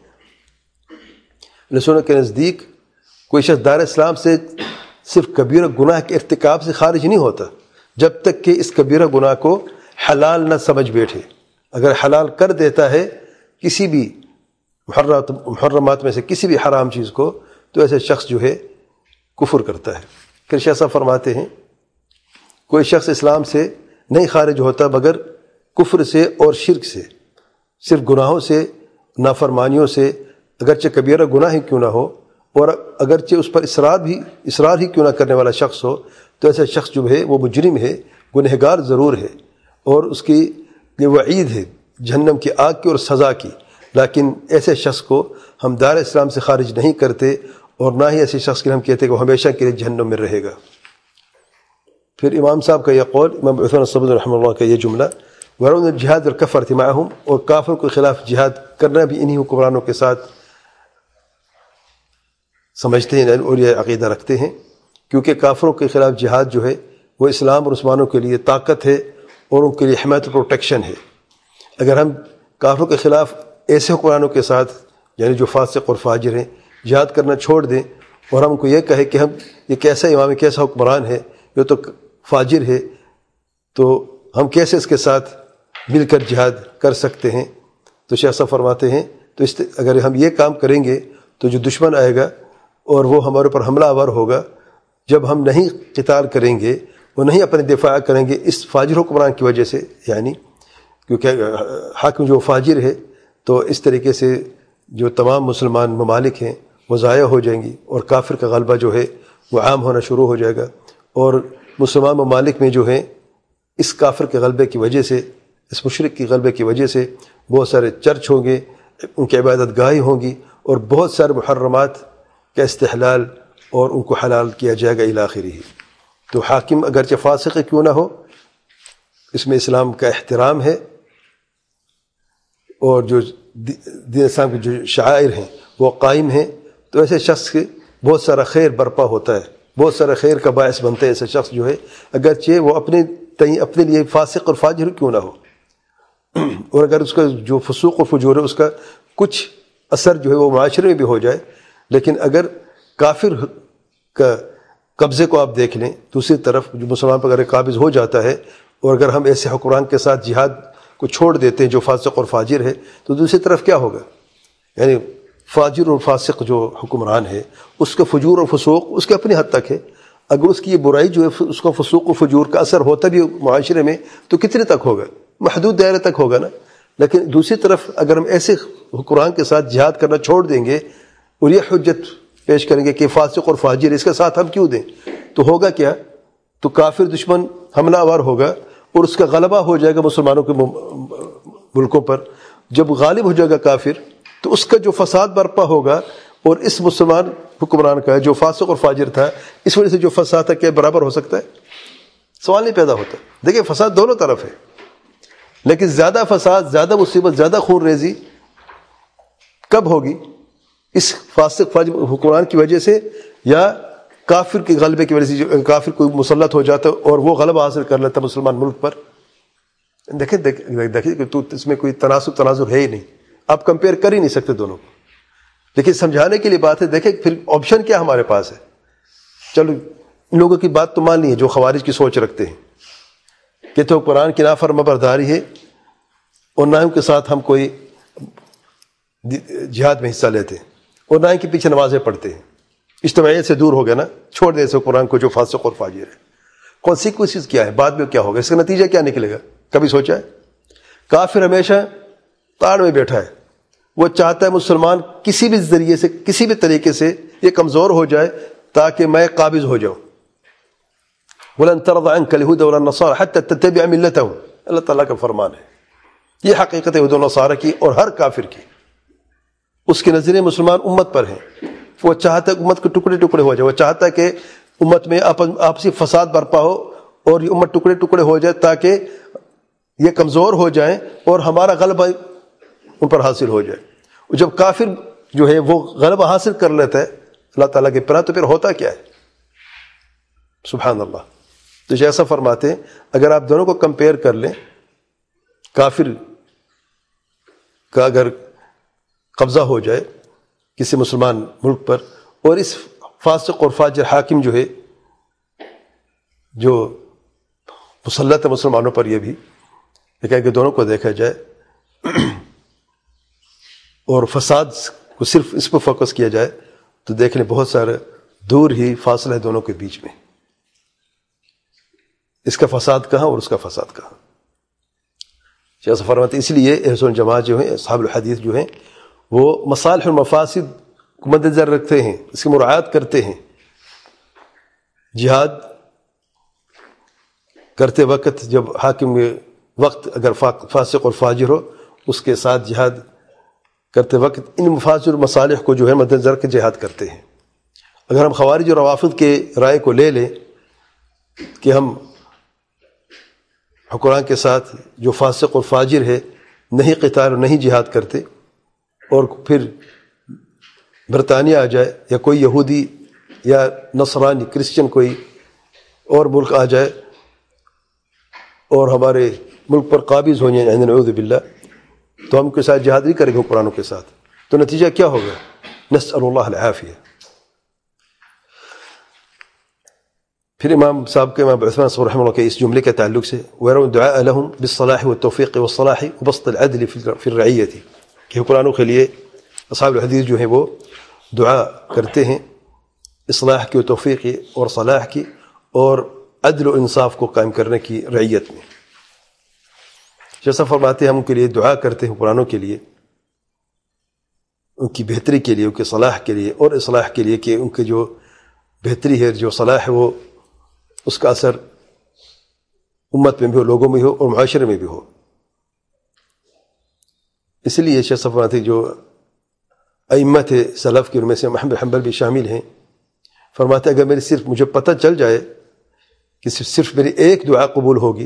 رسول کے نزدیک کوئی شخص دائرہ اسلام سے صرف کبیرہ گناہ کے ارتکاب سے خارج نہیں ہوتا جب تک کہ اس کبیرہ گناہ کو حلال نہ سمجھ بیٹھے. اگر حلال کر دیتا ہے کسی بھی محرمات میں سے کسی بھی حرام چیز کو، تو ایسے شخص جو ہے کفر کرتا ہے. پھر شیخ صاحب فرماتے ہیں کوئی شخص اسلام سے نہیں خارج ہوتا مگر کفر سے اور شرک سے، صرف گناہوں سے، نافرمانیوں سے، اگرچہ کبیرہ گناہ ہی کیوں نہ ہو، اور اگرچہ اس پر اصرار ہی کیوں نہ کرنے والا شخص ہو، تو ایسا شخص جو ہے وہ مجرم ہے، گنہگار ضرور ہے، اور اس کی یہ وعید ہے جہنم کی آگ کی اور سزا کی. لیکن ایسے شخص کو ہم دائرہ اسلام سے خارج نہیں کرتے، اور نہ ہی ایسے شخص کے ہم کہتے کہ وہ ہمیشہ کے لیے جہنم میں رہے گا. پھر امام صاحب کا یہ قول، امام عثمان الصبر رحمہ اللہ کا یہ جملہ، وَرَوْنَ الْجِهَادِ وَالْكَفَرَةِ مَعَهُمْ، اور کافر کے خلاف جہاد کرنا بھی انہی حکمرانوں کے ساتھ سمجھتے ہیں اور یہ عقیدہ رکھتے ہیں، کیونکہ کافروں کے خلاف جہاد جو ہے وہ اسلام اور مسلمانوں کے لیے طاقت ہے اور ان کے لیے حمایت و پروٹیکشن ہے. اگر ہم کافروں کے خلاف ایسے حکمرانوں کے ساتھ یعنی جو فاسق اور فاجر ہیں جہاد کرنا چھوڑ دیں، اور ہم کو یہ کہے کہ ہم یہ کیسا امام ہے، کیسا حکمران ہے، یہ تو فاجر ہے، تو ہم کیسے اس کے ساتھ مل کر جہاد کر سکتے ہیں؟ تو شیخ صاحب فرماتے ہیں تو اگر ہم یہ کام کریں گے تو جو دشمن آئے گا اور وہ ہمارے اوپر حملہ آور ہوگا، جب ہم نہیں قتال کریں گے، وہ نہیں اپنے دفاع کریں گے اس فاجر حکمران کی وجہ سے، یعنی کیونکہ حاکم جو فاجر ہے، تو اس طریقے سے جو تمام مسلمان ممالک ہیں وہ ضائع ہو جائیں گی، اور کافر کا غلبہ جو ہے وہ عام ہونا شروع ہو جائے گا، اور مسلمان ممالک میں جو ہیں اس کافر کے غلبے کی وجہ سے، اس مشرک کی غلبے کی وجہ سے بہت سارے چرچ ہوں گے، ان کی عبادت گاہیں ہوں گی، اور بہت سارے محرمات کا استحلال اور ان کو حلال کیا جائے گا الی آخرہ۔ تو حاکم اگرچہ فاسق کیوں نہ ہو، اس میں اسلام کا احترام ہے، اور جو دین اسلام کی جو شعائر ہیں وہ قائم ہیں، تو ایسے شخص کے بہت سارا خیر برپا ہوتا ہے، بہت سارا خیر کا باعث بنتا ہے ایسے شخص جو ہے، اگرچہ وہ اپنے لیے فاسق اور فاجر کیوں نہ ہو، اور اگر اس کا جو فسوق و فجور ہے اس کا کچھ اثر جو ہے وہ معاشرے میں بھی ہو جائے، لیکن اگر کافر کا قبضے کو آپ دیکھ لیں، دوسری طرف جو مسلمان پر اگر قابض ہو جاتا ہے، اور اگر ہم ایسے حکمران کے ساتھ جہاد کو چھوڑ دیتے ہیں جو فاسق اور فاجر ہے، تو دوسری طرف کیا ہوگا؟ یعنی فاجر اور فاسق جو حکمران ہے اس کا فجور اور فسوق اس کے اپنی حد تک ہے، اگر اس کی یہ برائی جو ہے اس کا فسوق و فجور کا اثر ہوتا بھی معاشرے میں تو کتنے تک ہوگا؟ محدود دائرے تک ہوگا نا۔ لیکن دوسری طرف اگر ہم ایسے حکمران کے ساتھ جہاد کرنا چھوڑ دیں گے اور یہ حجت پیش کریں گے کہ فاسق اور فاجر اس کے ساتھ ہم کیوں دیں، تو ہوگا کیا؟ تو کافر دشمن حملہ آور ہوگا اور اس کا غلبہ ہو جائے گا مسلمانوں کے ملکوں پر۔ جب غالب ہو جائے گا کافر تو اس کا جو فساد برپا ہوگا، اور اس مسلمان حکمران کا جو فاسق اور فاجر تھا اس وجہ سے جو فساد تھا کیا برابر ہو سکتا ہے؟ سوال نہیں پیدا ہوتا۔ دیکھیں فساد دونوں طرف ہے، لیکن زیادہ فساد، زیادہ مصیبت، زیادہ خون ریزی کب ہوگی؟ اس فاسق فاجر حکمران کی وجہ سے، یا کافر کے غلبے کی وجہ سے؟ جو کافر کوئی مسلط ہو جاتا اور وہ غلبہ حاصل کر لیتا مسلمان ملک پر۔ دیکھیں کہ تو اس میں کوئی تناظر ہے ہی نہیں، آپ کمپیئر کر ہی نہیں سکتے دونوں کو۔ لیکن سمجھانے کے لیے بات ہے، دیکھیں پھر آپشن کیا ہمارے پاس ہے۔ چلو ان لوگوں کی بات تو مان لی ہے جو خوارج کی سوچ رکھتے ہیں کہ تو قرآن کی نافرما برداری ہے، اور نہ ان کے ساتھ ہم کوئی جہاد میں حصہ لیتے ہیں، اور نہ ان کے پیچھے نمازیں پڑھتے ہیں، اجتماعیت سے دور ہو گیا نا، چھوڑ دیں اسے قرآن کو جو فاسق اور فاجر ہے۔ کانسیکوینسز کیا ہے، بعد میں کیا ہوگا، اس کا نتیجہ کیا نکلے گا؟ کبھی سوچا ہے؟ کافر ہمیشہ تاڑ میں بیٹھا ہے، وہ چاہتا ہے مسلمان کسی بھی ذریعے سے، کسی بھی طریقے سے یہ کمزور ہو جائے تاکہ میں قابض ہو جاؤں۔ وَلَن تَرْضَ عَنْكَ الْيَهُودُ وَلَا النَّصَارَىٰ حَتَّىٰ تَتَّبِعَ مِلَّتَهُمْ، اللہ تعالیٰ کا فرمان ہے۔ یہ حقیقت ہے یہود و نصارہ کی اور ہر کافر کی۔ اس کی نظریں مسلمان امت پر ہیں، وہ چاہتا ہے امت کے ٹکڑے ٹکڑے ہو جائے، وہ چاہتا ہے کہ امت میں آپسی فساد برپا ہو اور یہ امت ٹکڑے ٹکڑے ہو جائے تاکہ یہ کمزور ہو جائیں اور ہمارا غلبہ ان پر حاصل ہو جائے۔ اور جب کافر جو ہے وہ غلبہ حاصل کر لیتا ہے اللہ تعالیٰ کے پناہ، تو پھر ہوتا کیا ہے؟ سبحان اللہ۔ تو جیسا فرماتے ہیں اگر آپ دونوں کو کمپیئر کر لیں، کافر کا اگر قبضہ ہو جائے کسی مسلمان ملک پر، اور اس فاسق اور فاجر حاکم جو ہے جو مسلط ہے مسلمانوں پر، یہ بھی کہ دونوں کو دیکھا جائے اور فساد کو صرف اس پہ فوکس کیا جائے، تو دیکھنے بہت سارے دور ہی فاصلہ ہے دونوں کے بیچ میں، اس کا فساد کہاں اور اس کا فساد کہاں۔ جیسا فرماتے اس لیے اہل سنت جماعت جو ہیں، اصحاب الحدیث جو ہیں، وہ مصالح اور مفاسد کو مد نظر رکھتے ہیں، اس کی مراعات کرتے ہیں۔ جہاد کرتے وقت جب حاکم وقت اگر فاسق اور فاجر ہو، اس کے ساتھ جہاد کرتے وقت ان مفاسد اور مصالح کو جو ہے مد نظر کے جہاد کرتے ہیں۔ اگر ہم خوارج اور روافض کے رائے کو لے لیں کہ ہم حکمران کے ساتھ جو فاسق اور فاجر ہے نہیں قتال اور نہیں جہاد کرتے، اور پھر برطانیہ آ جائے یا کوئی یہودی یا نصرانی کرسچن کوئی اور ملک آ جائے اور ہمارے ملک پر قابض ہو جائیں نعوذ باللہ، تو ہم کے ساتھ جہاد نہیں کریں گے حکمرانوں کے ساتھ، تو نتیجہ کیا ہوگا؟ نسأل اللہ العافیہ۔ پھر امام صاحب کے امام عثمان صاحب رحمہ اللہ کے اس جملے کے تعلق سے وَيَرَوْا الدُّعَاءَ لَهُمْ بِالصَّلَاحِ وَالتَّوْفِيقِ وَالصَّلَاحِ وَبَسْطِ الْعَدْلِ فِي الرَّعِيَّةِ کہ حکمرانوں کے لیے اصحاب الحدیث جو ہیں وہ دعا کرتے ہیں اصلاح کی و توفیق کی اور صلاح کی اور عدل و انصاف کو قائم کرنے کی رعیت میں. جیسا فرماتے ہیں ہم ان کے لیے دعا کرتے ہیں حکمرانوں کے لیے ان کی بہتری کے لیے ان کے صلاح کے لیے اور اصلاح کے لیے کہ ان کی جو بہتری ہے جو صلاح ہے وہ اس کا اثر امت میں بھی ہو لوگوں میں ہو اور معاشرے میں بھی ہو. اس لیے شیخ صاحب فرماتے ہیں جو ائمہ تھے سلف کے ان میں سے محمد حنبل بھی شامل ہیں فرماتے اگر میری صرف مجھے پتہ چل جائے کہ صرف میری ایک دعا قبول ہوگی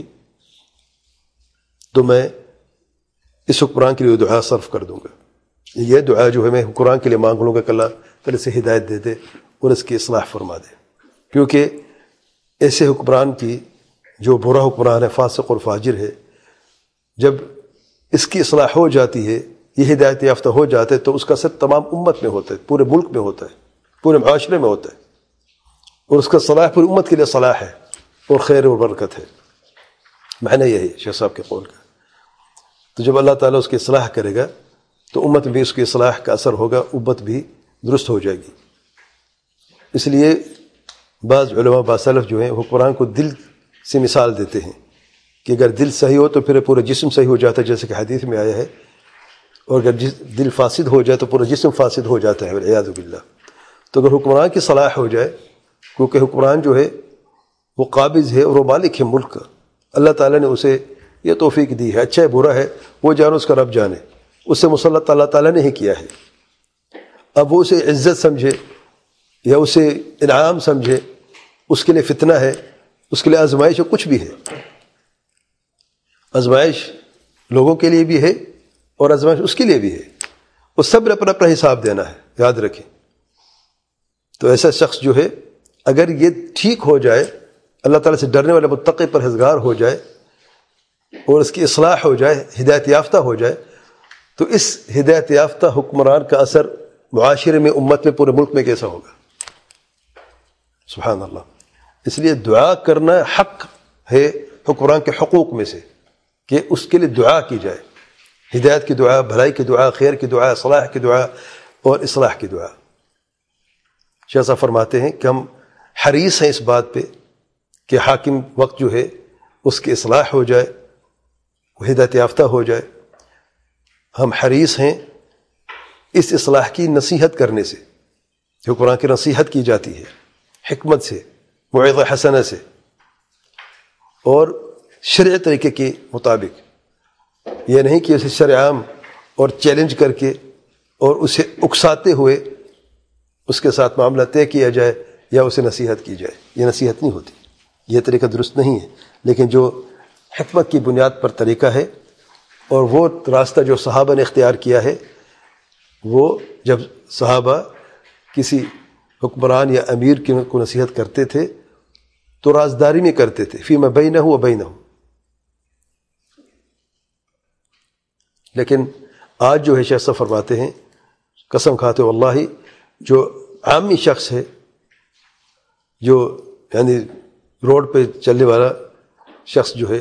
تو میں اس حکمران کے لیے دعا صرف کر دوں گا. یہ دعا جو ہے میں حکمران کے لیے مانگ لوں گا کہ اللہ پہلے سے ہدایت دے دے اور اس کی اصلاح فرما دے. کیونکہ ایسے حکمران کی جو برا حکمران ہے فاسق اور فاجر ہے جب اس کی اصلاح ہو جاتی ہے یہ ہدایت یافتہ ہو جاتا ہے تو اس کا اثر تمام امت میں ہوتا ہے پورے ملک میں ہوتا ہے پورے معاشرے میں ہوتا ہے اور اس کا صلاح پوری امت کے لیے صلاح ہے اور خیر اور برکت ہے. معنی یہی شیخ صاحب کے قول کا. تو جب اللہ تعالیٰ اس کی اصلاح کرے گا تو امت میں بھی اس کی اصلاح کا اثر ہوگا امت بھی درست ہو جائے گی. اس لیے بعض علماء بعض سلف جو ہیں حکمران کو دل سے مثال دیتے ہیں کہ اگر دل صحیح ہو تو پھر پورا جسم صحیح ہو جاتا ہے جیسے کہ حدیث میں آیا ہے اور اگر دل فاسد ہو جائے تو پورا جسم فاسد ہو جاتا ہے والعیاذ باللہ. تو اگر حکمران کی صلاح ہو جائے کیونکہ حکمران جو ہے وہ قابض ہے اور وہ مالک ہے ملک کا اللہ تعالیٰ نے اسے یہ توفیق دی ہے اچھا ہے برا ہے وہ جانے اس کا رب جانے اس سے مسلط اللہ تعالیٰ نے ہی کیا ہے. اب وہ اسے عزت سمجھے یا اسے انعام سمجھے اس کے لیے فتنہ ہے اس کے لیے آزمائش ہے کچھ بھی ہے. آزمائش لوگوں کے لیے بھی ہے اور آزمائش اس کے لیے بھی ہے. وہ سب نے اپنا اپنا حساب دینا ہے یاد رکھیں. تو ایسا شخص جو ہے اگر یہ ٹھیک ہو جائے اللہ تعالیٰ سے ڈرنے والے متقی پرہیزگار ہو جائے اور اس کی اصلاح ہو جائے ہدایت یافتہ ہو جائے تو اس ہدایت یافتہ حکمران کا اثر معاشرے میں امت میں پورے ملک میں کیسا ہوگا. سبحان اللہ. اس لیے دعا کرنا حق ہے حکمران کے حقوق میں سے کہ اس کے لیے دعا کی جائے ہدایت کی دعا بھلائی کی دعا خیر کی دعا صلاح کی دعا اور اصلاح کی دعا. شیخ صاحب فرماتے ہیں کہ ہم حریص ہیں اس بات پہ کہ حاکم وقت جو ہے اس کی اصلاح ہو جائے وہ ہدایت یافتہ ہو جائے. ہم حریص ہیں اس اصلاح کی نصیحت کرنے سے جو قرآن کی نصیحت کی جاتی ہے حکمت سے موعظہ حسنہ سے اور شرعی طریقے کے مطابق. یہ نہیں کہ اسے شرع عام اور چیلنج کر کے اور اسے اکساتے ہوئے اس کے ساتھ معاملہ طے کیا جائے یا اسے نصیحت کی جائے. یہ نصیحت نہیں ہوتی یہ طریقہ درست نہیں ہے. لیکن جو حکمت کی بنیاد پر طریقہ ہے اور وہ راستہ جو صحابہ نے اختیار کیا ہے وہ جب صحابہ کسی حکمران یا امیر کو نصیحت کرتے تھے تو رازداری میں کرتے تھے فیما بینہ و بینہ. لیکن آج جو ہے شیخ صاحب فرماتے ہیں قسم کھاتے واللہ جو عامی شخص ہے جو یعنی روڈ پہ چلنے والا شخص جو ہے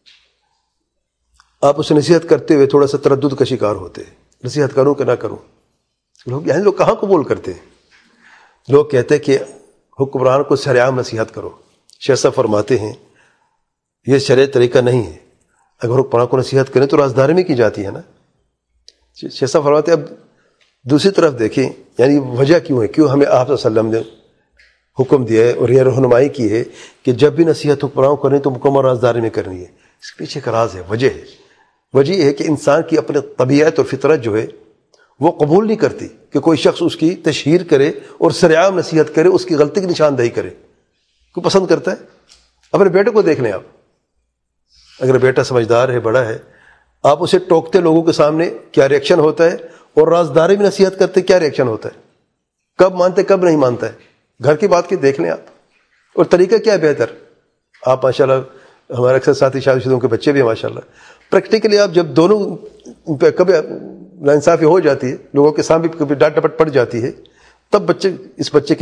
آپ اسے نصیحت کرتے ہوئے تھوڑا سا تردد کا شکار ہوتے ہیں نصیحت کروں کہ نہ کروں. لوگ کہاں قبول کرتے ہیں. لوگ کہتے ہیں کہ حکمران کو شرعام نصیحت کرو. شیخ صاحب فرماتے ہیں یہ شرعی طریقہ نہیں ہے. اگر حکمران کو نصیحت کریں تو رازداری میں کی جاتی ہے نا. شیخ صاحب فرماتے ہیں اب دوسری طرف دیکھیں یعنی وجہ کیوں ہے کیوں ہمیں آپ صلی اللہ علیہ وسلم نے حکم دیا ہے اور یہ رہنمائی کی ہے کہ جب بھی نصیحت حکمران کو کریں تو مکمل رازداری میں کرنی ہے. اس کے پیچھے کا راز ہے وجہ ہے. وجہ یہ ہے کہ انسان کی اپنے طبیعت اور فطرت جو ہے وہ قبول نہیں کرتی کہ کوئی شخص اس کی تشہیر کرے اور سرعام نصیحت کرے اس کی غلطی کی نشاندہی کرے. کوئی پسند کرتا ہے؟ اپنے بیٹے کو دیکھ لیں آپ. اگر بیٹا سمجھدار ہے بڑا ہے آپ اسے ٹوکتے لوگوں کے سامنے کیا ری ایکشن ہوتا ہے اور رازداری میں نصیحت کرتے کیا ری ایکشن ہوتا ہے کب مانتے کب نہیں مانتا ہے. گھر کی بات کی دیکھ لیں آپ. اور طریقہ کیا ہے بہتر آپ ماشاءاللہ ہمارے اکثر ساتھی شادی شدوں کے بچے بھی ہیں ماشاءاللہ پریکٹیکلی آپ جب دونوں پہ کبھی ناانصافی ہو جاتی ہے لوگوں کے سامنے کبھی ڈانٹ ڈپٹ پڑ جاتی ہے تب اس بچے کی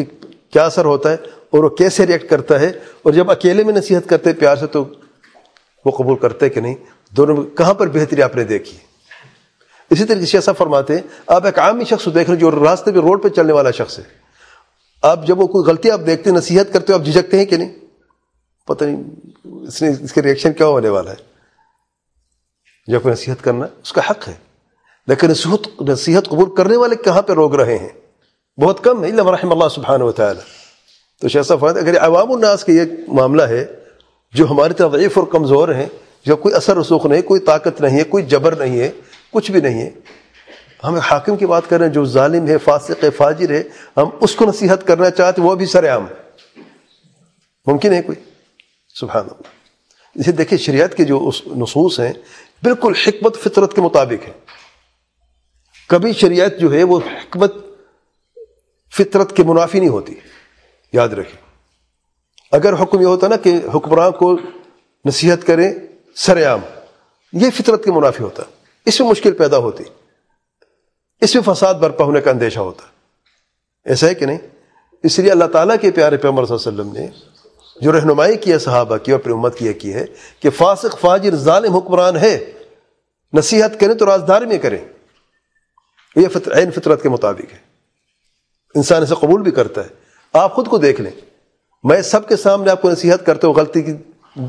کیا اثر ہوتا ہے اور وہ کیسے ریئیکٹ کرتا ہے، اور جب اکیلے میں نصیحت کرتے پیار سے تو وہ قبول کرتے کہ نہیں، دونوں میں کہاں پر بہتری آپ نے دیکھی؟ اسی طریقے سے ایسا فرماتے ہیں، آپ ایک عامی شخص کو دیکھ رہے جو راستے پہ روڈ پہ چلنے والا شخص ہے، آپ جب وہ کوئی غلطی آپ دیکھتے ہیں نصیحت کرتے ہو، آپ جھجکتے ہیں کہ نہیں؟ پتہ نہیں اس کے ریئیکشن کیا ہونے والا ہے۔ جب کوئی نصیحت کرنا اس کا حق ہے، لیکن نصیحت قبول کرنے والے کہاں پہ روک رہے ہیں؟ بہت کم ہے، الا من رحم اللہ سبحانہ و تعالی۔ تو شیخ صاحب فرماتے ہیں اگر عوام الناس کا یہ معاملہ ہے جو ہماری طرح ضعیف اور کمزور ہیں، جو کوئی اثر رسوخ نہیں، کوئی طاقت نہیں ہے، کوئی جبر نہیں ہے، کچھ بھی نہیں ہے، ہم حاکم کی بات کر رہے ہیں جو ظالم ہے، فاسق ہے، فاجر ہے، ہم اس کو نصیحت کرنا چاہتے وہ بھی سر عام ممکن ہے کوئی؟ سبحان اللہ۔ اسے دیکھیں شریعت کے جو نصوص ہیں بالکل حکمت فطرت کے مطابق ہے، کبھی شریعت جو ہے وہ حکمت فطرت کے منافی نہیں ہوتی، یاد رکھیں۔ اگر حکم یہ ہوتا نا کہ حکمران کو نصیحت کریں سر عام، یہ فطرت کے منافی ہوتا، اس میں مشکل پیدا ہوتی، اس میں فساد برپا ہونے کا اندیشہ ہوتا، ایسا ہے کہ نہیں؟ اس لیے اللہ تعالیٰ کے پیارے پیغمبر صلی اللہ علیہ وسلم نے جو رہنمائی کی ہے صحابہ کی اور اپنی امت کی ہے کہ فاسق فاجر ظالم حکمران ہے، نصیحت کریں تو رازداری میں کریں، یہ عین فطرت کے مطابق ہے، انسان اسے قبول بھی کرتا ہے۔ آپ خود کو دیکھ لیں، میں سب کے سامنے آپ کو نصیحت کرتے ہو، غلطی کی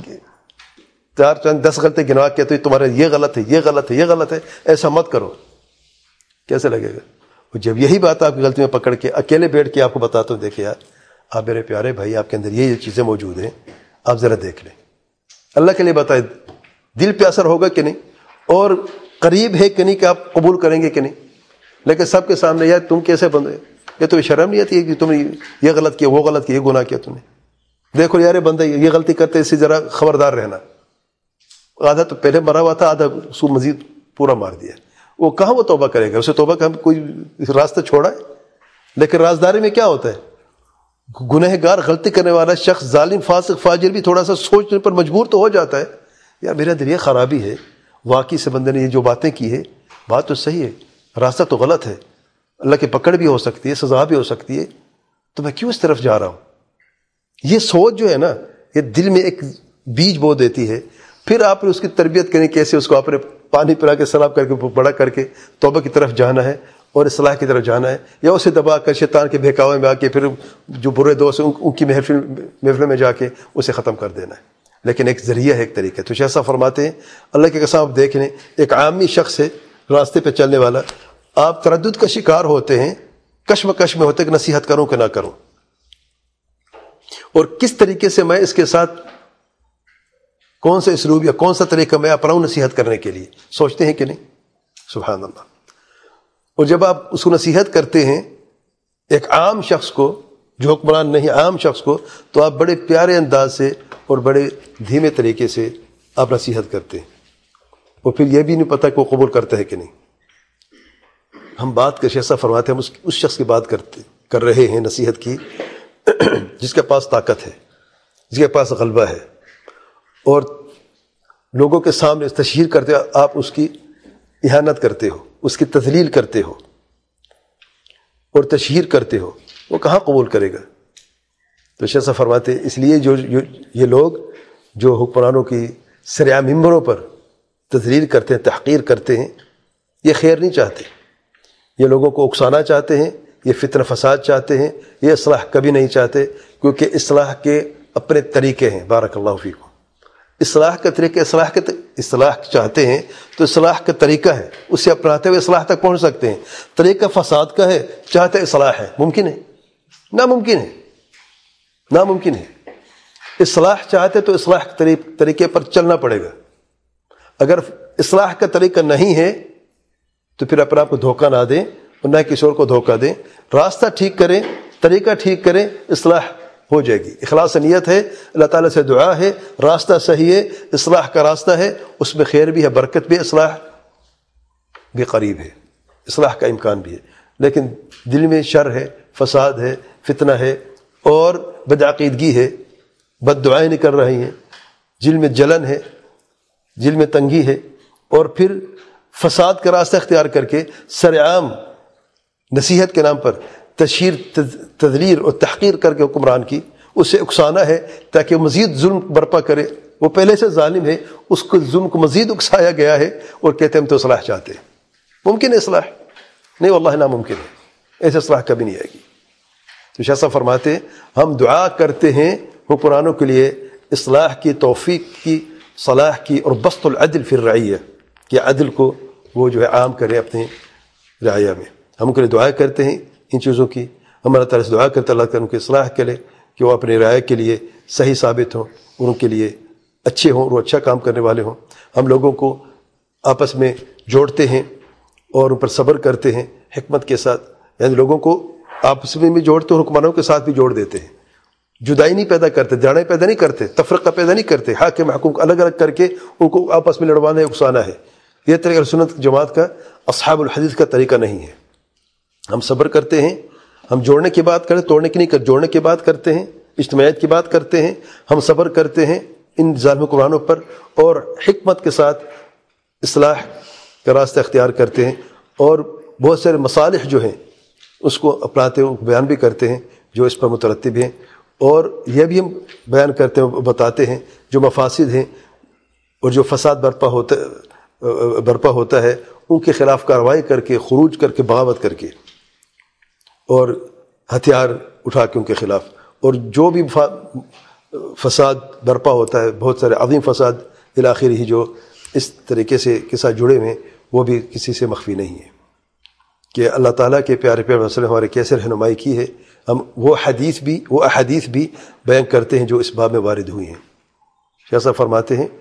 10 غلطی گنوا کے تو تمہارا یہ غلط ہے، یہ غلط ہے، یہ غلط ہے، ایسا مت کرو، کیسے لگے گا؟ اور جب یہی بات آپ کی غلطی میں پکڑ کے اکیلے بیٹھ کے آپ کو بتاتا ہوں، دیکھیں یار آپ میرے پیارے بھائی، آپ کے اندر یہ چیزیں موجود ہیں، آپ ذرا دیکھ لیں، اللہ کے لیے بتائیں، دل پہ اثر ہوگا کہ نہیں، اور قریب ہے کہ نہیں کہ آپ قبول کریں گے کہ نہیں؟ لیکن سب کے سامنے یار تم کیسے بندے، یہ تو شرم نہیں آتی ہے کہ تم نے یہ غلط کیا، وہ غلط کیا، یہ گناہ کیا تم نے، دیکھو یار بندہ یہ غلطی کرتے، اس سے ذرا خبردار رہنا، آدھا تو پہلے مرا ہوا تھا، آدھا اس کو مزید پورا مار دیا، وہ کہاں وہ توبہ کرے گا؟ اسے توبہ کا کوئی راستہ چھوڑا ہے؟ لیکن رازداری میں کیا ہوتا ہے، گنہگار غلطی کرنے والا شخص، ظالم فاسق فاجر بھی تھوڑا سا سوچنے پر مجبور تو ہو جاتا ہے، یار میرے اندر یہ خرابی ہے، واقعی سے بندے نے یہ جو باتیں کی ہے بات تو صحیح ہے، راستہ تو غلط ہے، اللہ کی پکڑ بھی ہو سکتی ہے، سزا بھی ہو سکتی ہے، تو میں کیوں اس طرف جا رہا ہوں؟ یہ سوچ جو ہے نا، یہ دل میں ایک بیج بو دیتی ہے، پھر آپ نے اس کی تربیت کریں کیسے، اس کو آپ نے پانی پلا کے سلاب کر کے بڑا کر کے توبہ کی طرف جانا ہے اور اصلاح کی طرف جانا ہے، یا اسے دبا کر شیطان کے بہکاوے میں آ کے پھر جو برے دوست ہیں ان کی محفل میں جا کے اسے ختم کر دینا ہے۔ لیکن ایک ذریعہ ہے، ایک طریقہ ہے۔ تو ایسا فرماتے ہیں اللہ کی قسم آپ دیکھ لیں، ایک عامی شخص ہے راستے پہ چلنے والا، آپ تردد کا شکار ہوتے ہیں، کشمکش میں ہوتے کہ نصیحت کروں کہ نہ کروں، اور کس طریقے سے میں اس کے ساتھ کون سا اسلوب یا کون سا طریقہ میں اپناؤں نصیحت کرنے کے لیے، سوچتے ہیں کہ نہیں؟ سبحان اللہ۔ اور جب آپ اس کو نصیحت کرتے ہیں ایک عام شخص کو جو حکمران نہیں، عام شخص کو، تو آپ بڑے پیارے انداز سے اور بڑے دھیمے طریقے سے آپ نصیحت کرتے ہیں، اور پھر یہ بھی نہیں پتہ کہ وہ قبول کرتا ہے کہ نہیں۔ ہم بات کر ایسا فرماتے ہیں، ہم اس شخص کی بات کر رہے ہیں نصیحت کی جس کے پاس طاقت ہے، جس کے پاس غلبہ ہے، اور لوگوں کے سامنے تشہیر کرتے ہو، آپ اس کی اہانت کرتے ہو، اس کی تذلیل کرتے ہو اور تشہیر کرتے ہو، وہ کہاں قبول کرے گا؟ تو شیخ فرماتے اس لیے جو یہ لوگ جو حکمرانوں کی سرعام ممبروں پر تذلیل کرتے ہیں، تحقیر کرتے ہیں، یہ خیر نہیں چاہتے، یہ لوگوں کو اکسانا چاہتے ہیں، یہ فتنہ فساد چاہتے ہیں، یہ اصلاح کبھی نہیں چاہتے، کیونکہ اصلاح کے اپنے طریقے ہیں۔ بارک اللہ فیکم۔ اصلاح کا طریقہ، اصلاح چاہتے ہیں تو اصلاح کا طریقہ ہے، اسے اپناتے ہوئے اصلاح تک پہنچ سکتے ہیں۔ طریقہ فساد کا ہے، چاہتے اصلاح ہے، ممکن ہے؟ ناممکن ہے، ناممکن ہے۔ اصلاح چاہتے تو اصلاح کے طریقے پر چلنا پڑے گا، اگر اصلاح کا طریقہ نہیں ہے تو پھر اپنے آپ کو دھوکہ نہ دیں اور نہ کسی اور کو دھوکہ دیں، راستہ ٹھیک کریں، طریقہ ٹھیک کریں، اصلاح ہو جائے گی۔ اخلاص نیت ہے، اللہ تعالیٰ سے دعا ہے، راستہ صحیح ہے، اصلاح کا راستہ ہے، اس میں خیر بھی ہے، برکت بھی، اصلاح بھی قریب ہے، اصلاح کا امکان بھی ہے۔ لیکن دل میں شر ہے، فساد ہے، فتنہ ہے اور بدعقیدگی ہے، بد دعائیں نکل رہی ہیں، دل میں جلن ہے، دل میں تنگی ہے، اور پھر فساد کا راستہ اختیار کر کے سرعام نصیحت کے نام پر، تشہیر تذلیل اور تحقیر کر کے حکمران کی اسے اکسانا ہے تاکہ وہ مزید ظلم برپا کرے. وہ پہلے سے ظالم ہے, اس کو ظلم کو مزید اکسایا گیا ہے اور کہتے ہیں ہم تو اصلاح چاہتے ہیں. ممکن ہے اصلاح؟ نہیں واللہ ناممکن ہے, ایسے اصلاح کبھی نہیں آئے گی. تو شاہ صاحب فرماتے ہیں ہم دعا کرتے ہیں حکمرانوں کے لیے اصلاح کی, توفیق کی, صلاح کی اور بسط العدل فی الرعیہ, کہ عدل کو وہ جو ہے عام کرے اپنے رعیہ میں. ہم ان کے لیے دعا کرتے ہیں ان چیزوں کی. ہم اللہ تعالیٰ سے دعا کرتے اللہ تعالیٰ ان کی اصلاح کرے کہ وہ اپنے رعیہ کے لیے صحیح ثابت ہوں, ان کے لیے اچھے ہوں اور وہ اچھا کام کرنے والے ہوں. ہم لوگوں کو آپس میں جوڑتے ہیں اور ان پر صبر کرتے ہیں حکمت کے ساتھ, یعنی لوگوں کو آپس میں بھی جوڑتے ہیں اور حکمرانوں کے ساتھ بھی جوڑ دیتے ہیں. جدائی نہیں پیدا کرتے, جھگڑے پیدا نہیں کرتے, تفرقہ پیدا نہیں کرتے, حاکم محکوم کو الگ الگ کر کے ان کو آپس میں لڑوانا ہے, اکسانا ہے. یہ طریقہ سنت جماعت کا, اصحاب الحدیث کا طریقہ نہیں ہے. ہم صبر کرتے ہیں, ہم جوڑنے کی بات کرتے, توڑنے کی نہیں کرتے, جوڑنے کی بات کرتے ہیں, اجتماعیت کی بات کرتے ہیں. ہم صبر کرتے ہیں ان ظالم حکمرانوں پر اور حکمت کے ساتھ اصلاح کا راستہ اختیار کرتے ہیں, اور بہت سارے مصالح جو ہیں اس کو اپناتے ہیں, بیان بھی کرتے ہیں جو اس پر مترتب ہیں, اور یہ بھی ہم بیان کرتے ہیں, بتاتے ہیں جو مفاسد ہیں اور جو فساد برپا ہوتا ہے ان کے خلاف کارروائی کر کے, خروج کر کے, بغاوت کر کے اور ہتھیار اٹھا کے ان کے خلاف. اور جو بھی فساد برپا ہوتا ہے, بہت سارے عظیم فساد الاخر ہی جو اس طریقے سے کے ساتھ جڑے ہوئے ہیں, وہ بھی کسی سے مخفی نہیں ہے کہ اللہ تعالیٰ کے پیارے پیارے رسول ہمارے کیسے رہنمائی کی ہے. ہم وہ احادیث بھی بیان کرتے ہیں جو اس باب میں وارد ہوئی ہیں. شاہ صاحب فرماتے ہیں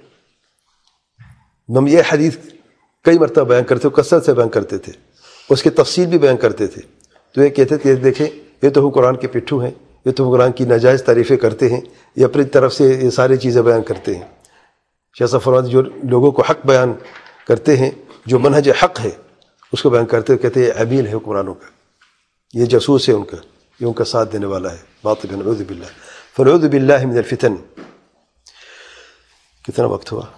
ہم یہ حدیث کئی مرتبہ بیان کرتے, کثرت سے بیان کرتے تھے, اس کی تفصیل بھی بیان کرتے تھے. تو یہ کہتے تھے دیکھیں یہ تو قرآن کے پٹھو ہیں, یہ تو قرآن کی ناجائز تعریفیں کرتے ہیں, یہ اپنی طرف سے یہ ساری چیزیں بیان کرتے ہیں. شاہ صاحب فرماتے جو لوگوں کو حق بیان کرتے ہیں, جو منہج حق ہے اس کو بیان کرتے ہیں, کہتے ہیں یہ عمیل ہے حکمرانوں کا, یہ جاسوس ہے ان کا, یہ ان کا ساتھ دینے والا ہے. باطل نعوذ باللہ, فنعوذ باللہ من الفتن. کتنا وقت ہوا؟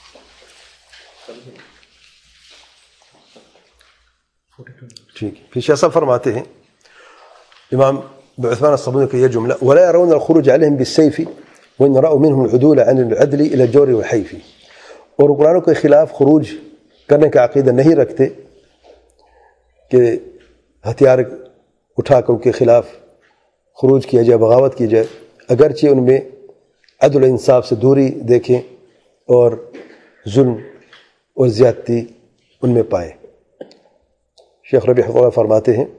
ٹھیک ہے. پھر شاہ صاحب فرماتے ہیں امام عثمان الصابونی کا یہ جملہ ولا يرون الخروج عليهم بالسيف وان راوا منهم العدول عن العدل الى الجور والحيف. اور حکمرانوں کے خلاف خروج کرنے کا عقیدہ نہیں رکھتے کہ ہتھیار اٹھا کر ان کے خلاف خروج کیا جائے, بغاوت کی جائے, اگرچہ ان میں عدل و انصاف سے دوری دیکھیں اور ظلم اور زیادتی ان میں پائیں. شیخ ربیع حفظہ اللہ فرماتے ہیں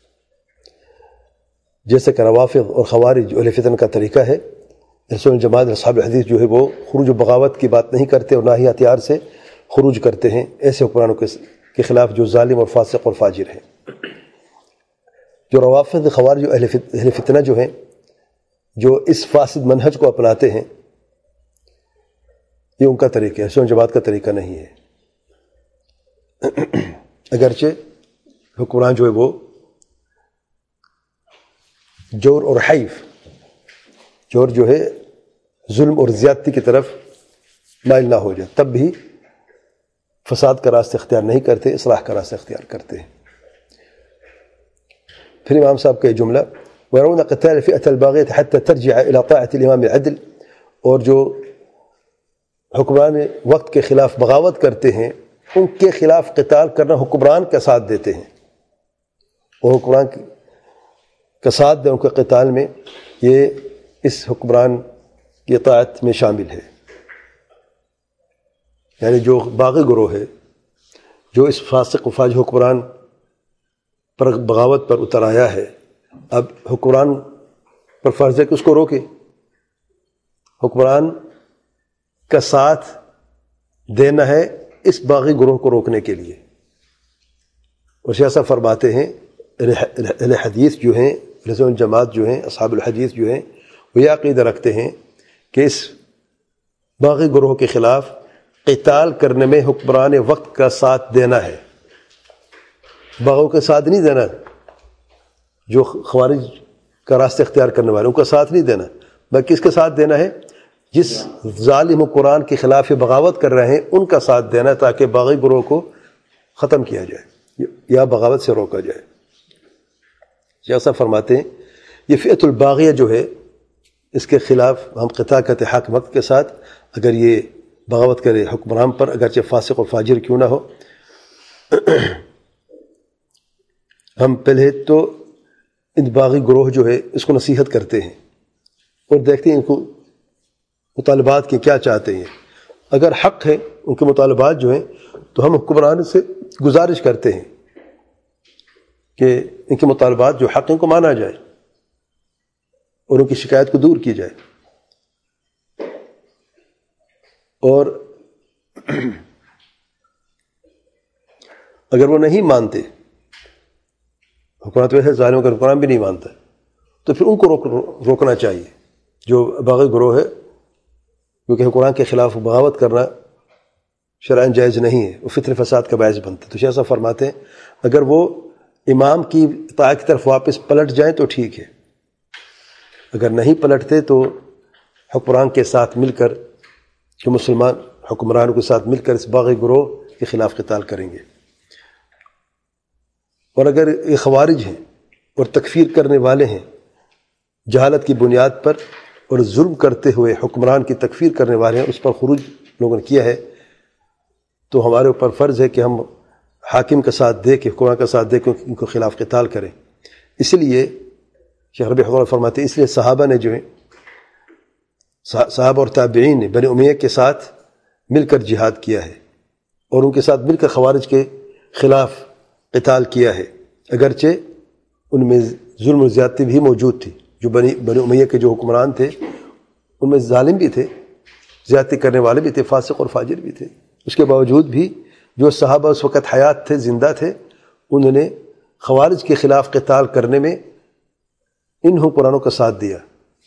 جیسے کہ روافض اور خوارج اہل فتن کا طریقہ ہے, رسول جماعت اصحاب الحدیث جو ہے وہ خروج و بغاوت کی بات نہیں کرتے اور نہ ہی ہتھیار سے خروج کرتے ہیں ایسے حکمرانوں کے خلاف جو ظالم اور فاسق اور فاجر ہیں. جو روافض خوارج اہل فتنہ جو ہیں, جو اس فاسد منہج کو اپناتے ہیں, یہ ان کا طریقہ ہے, رسول جماعت کا طریقہ نہیں ہے. اگرچہ حکمران جو ہے وہ جور اور حیف, جور جو ہے ظلم اور زیادتی کی طرف مائل نہ ہو جائے, تب بھی فساد کا راستہ اختیار نہیں کرتے, اصلاح کا راستہ اختیار کرتے ہیں. پھر امام صاحب کا یہ جملہ ويرون قتال فئة الباغية حتى ترجع إلى طاعة الإمام العدل, اور جو حکمران وقت کے خلاف بغاوت کرتے ہیں ان کے خلاف قتال کرنا حکمران کا ساتھ دیتے ہیں, اور حکمران کا ساتھ دیں ان کے قتال میں, یہ اس حکمران کی اطاعت میں شامل ہے. یعنی جو باغی گروہ ہے جو اس فاسق و فاجر حکمران پر بغاوت پر اتر آیا ہے, اب حکمران پر فرض ہے کہ اس کو روکے, حکمران کا ساتھ دینا ہے اس باغی گروہ کو روکنے کے لیے. اور شیخ صاحب فرماتے ہیں اہل حدیث جو ہیں, رسول جماعت جو ہیں, اصحاب الحدیث جو ہیں, وہ یہ عقیدہ رکھتے ہیں کہ اس باغی گروہ کے خلاف قتال کرنے میں حکمران وقت کا ساتھ دینا ہے, باغوں کا ساتھ نہیں دینا. جو خوارج کا راستہ اختیار کرنے والے ان کا ساتھ نہیں دینا, بلکہ اس کے ساتھ دینا ہے جس ظالم و قرآن کے خلاف بغاوت کر رہے ہیں ان کا ساتھ دینا, تاکہ باغی گروہ کو ختم کیا جائے یا بغاوت سے روکا جائے. شیخ صاحب فرماتے ہیں یہ فئت الباغیہ جو ہے اس کے خلاف ہم قطاع کرتے حق وقت کے ساتھ، اگر یہ بغاوت کرے حکمران پر اگرچہ فاسق اور فاجر کیوں نہ ہو. ہم پہلے تو ان باغی گروہ جو ہے اس کو نصیحت کرتے ہیں اور دیکھتے ہیں ان کو مطالبات کے کیا چاہتے ہیں. اگر حق ہے ان کے مطالبات جو ہیں تو ہم حکمران سے گزارش کرتے ہیں کہ ان کے مطالبات جو حق ان کو مانا جائے اور ان کی شکایت کو دور کی جائے. اور اگر وہ نہیں مانتے، حکمران تو ویسے ظالم کا حکمران بھی نہیں مانتا، تو پھر ان کو روکنا چاہیے جو باغی گروہ ہے، کیونکہ حکمران کے خلاف بغاوت کرنا شرعاً جائز نہیں ہے، وہ فتنہ فساد کا باعث بنتا ہے. تو شیخ صاحب فرماتے ہیں اگر وہ امام کی اطاعت کی طرف واپس پلٹ جائیں تو ٹھیک ہے، اگر نہیں پلٹتے تو حکمران کے ساتھ مل کر کہ مسلمان حکمرانوں کے ساتھ مل کر اس باغی گروہ کے خلاف قتال کریں گے. اور اگر یہ خوارج ہیں اور تکفیر کرنے والے ہیں جہالت کی بنیاد پر اور ظلم کرتے ہوئے حکمران کی تکفیر کرنے والے ہیں، اس پر خروج لوگوں نے کیا ہے، تو ہمارے اوپر فرض ہے کہ ہم حاکم کا ساتھ دے کے حکمران کا ساتھ دے کے ان کو خلاف قتال کریں. اس لیے شیخ ربیع اللہ فرماتے ہیں اس لیے صحابہ نے جو ہے صحابہ اور تابعین نے بنی امیہ کے ساتھ مل کر جہاد کیا ہے اور ان کے ساتھ مل کر خوارج کے خلاف قتال کیا ہے، اگرچہ ان میں ظلم و زیادتی بھی موجود تھی. جو بنی امیہ کے جو حکمران تھے ان میں ظالم بھی تھے، زیادتی کرنے والے بھی تھے، فاسق اور فاجر بھی تھے. اس کے باوجود بھی جو صحابہ اس وقت حیات تھے، زندہ تھے، انہوں نے خوارج کے خلاف قتال کرنے میں ان حکمرانوں کا ساتھ دیا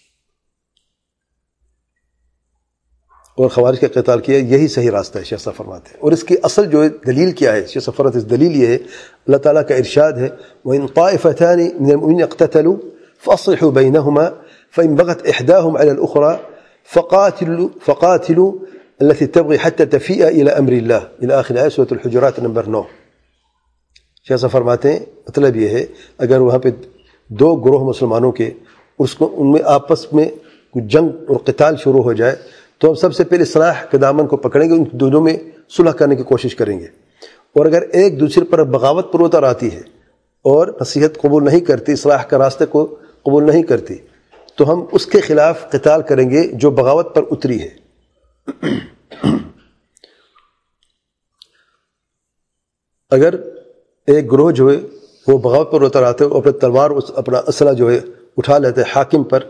اور خوارج کا قتال کیا. یہی صحیح راستہ ہے، شیخ صاحب فرماتے ہیں. اور اس کی اصل جو دلیل کیا ہے، شیخ صاحب فرماتے ہیں دلیل یہ ہے، اللہ تعالیٰ کا ارشاد ہے وَإِن طَائِفَتَانِ مِنَ الْمُؤْمِنِينَ اقْتَتَلُوا فَأَصْلِحُوا بَيْنَهُمَا فَإِن بَغَتْ إِحْدَاهُمْ عَلَى الْأُخْرَى فَقَاتِلُوا التي تبغي حتى تفيء إلى أمر الله إلى آخر آیت سورۃ الحجرات نمبر 9. شیخ صاحب فرماتے ہیں مطلب یہ ہے اگر وہاں پہ دو گروہ مسلمانوں کے ان میں آپس میں کوئی جنگ اور قتال شروع ہو جائے تو ہم سب سے پہلے اصلاح کے دامن کو پکڑیں گے، ان دونوں میں صلح کرنے کی کوشش کریں گے. اور اگر ایک دوسرے پر بغاوت پر اتر آتی ہے اور نصیحت قبول نہیں کرتی، اصلاح کا راستے کو قبول نہیں کرتی، تو ہم اس کے خلاف قتال کریں گے جو بغاوت پر اتری ہے. اگر ایک گروہ جو ہے وہ بغاوت پر اتر آتے اور اپنے تلوار اپنا اسلحہ جو ہے اٹھا لیتے حاکم پر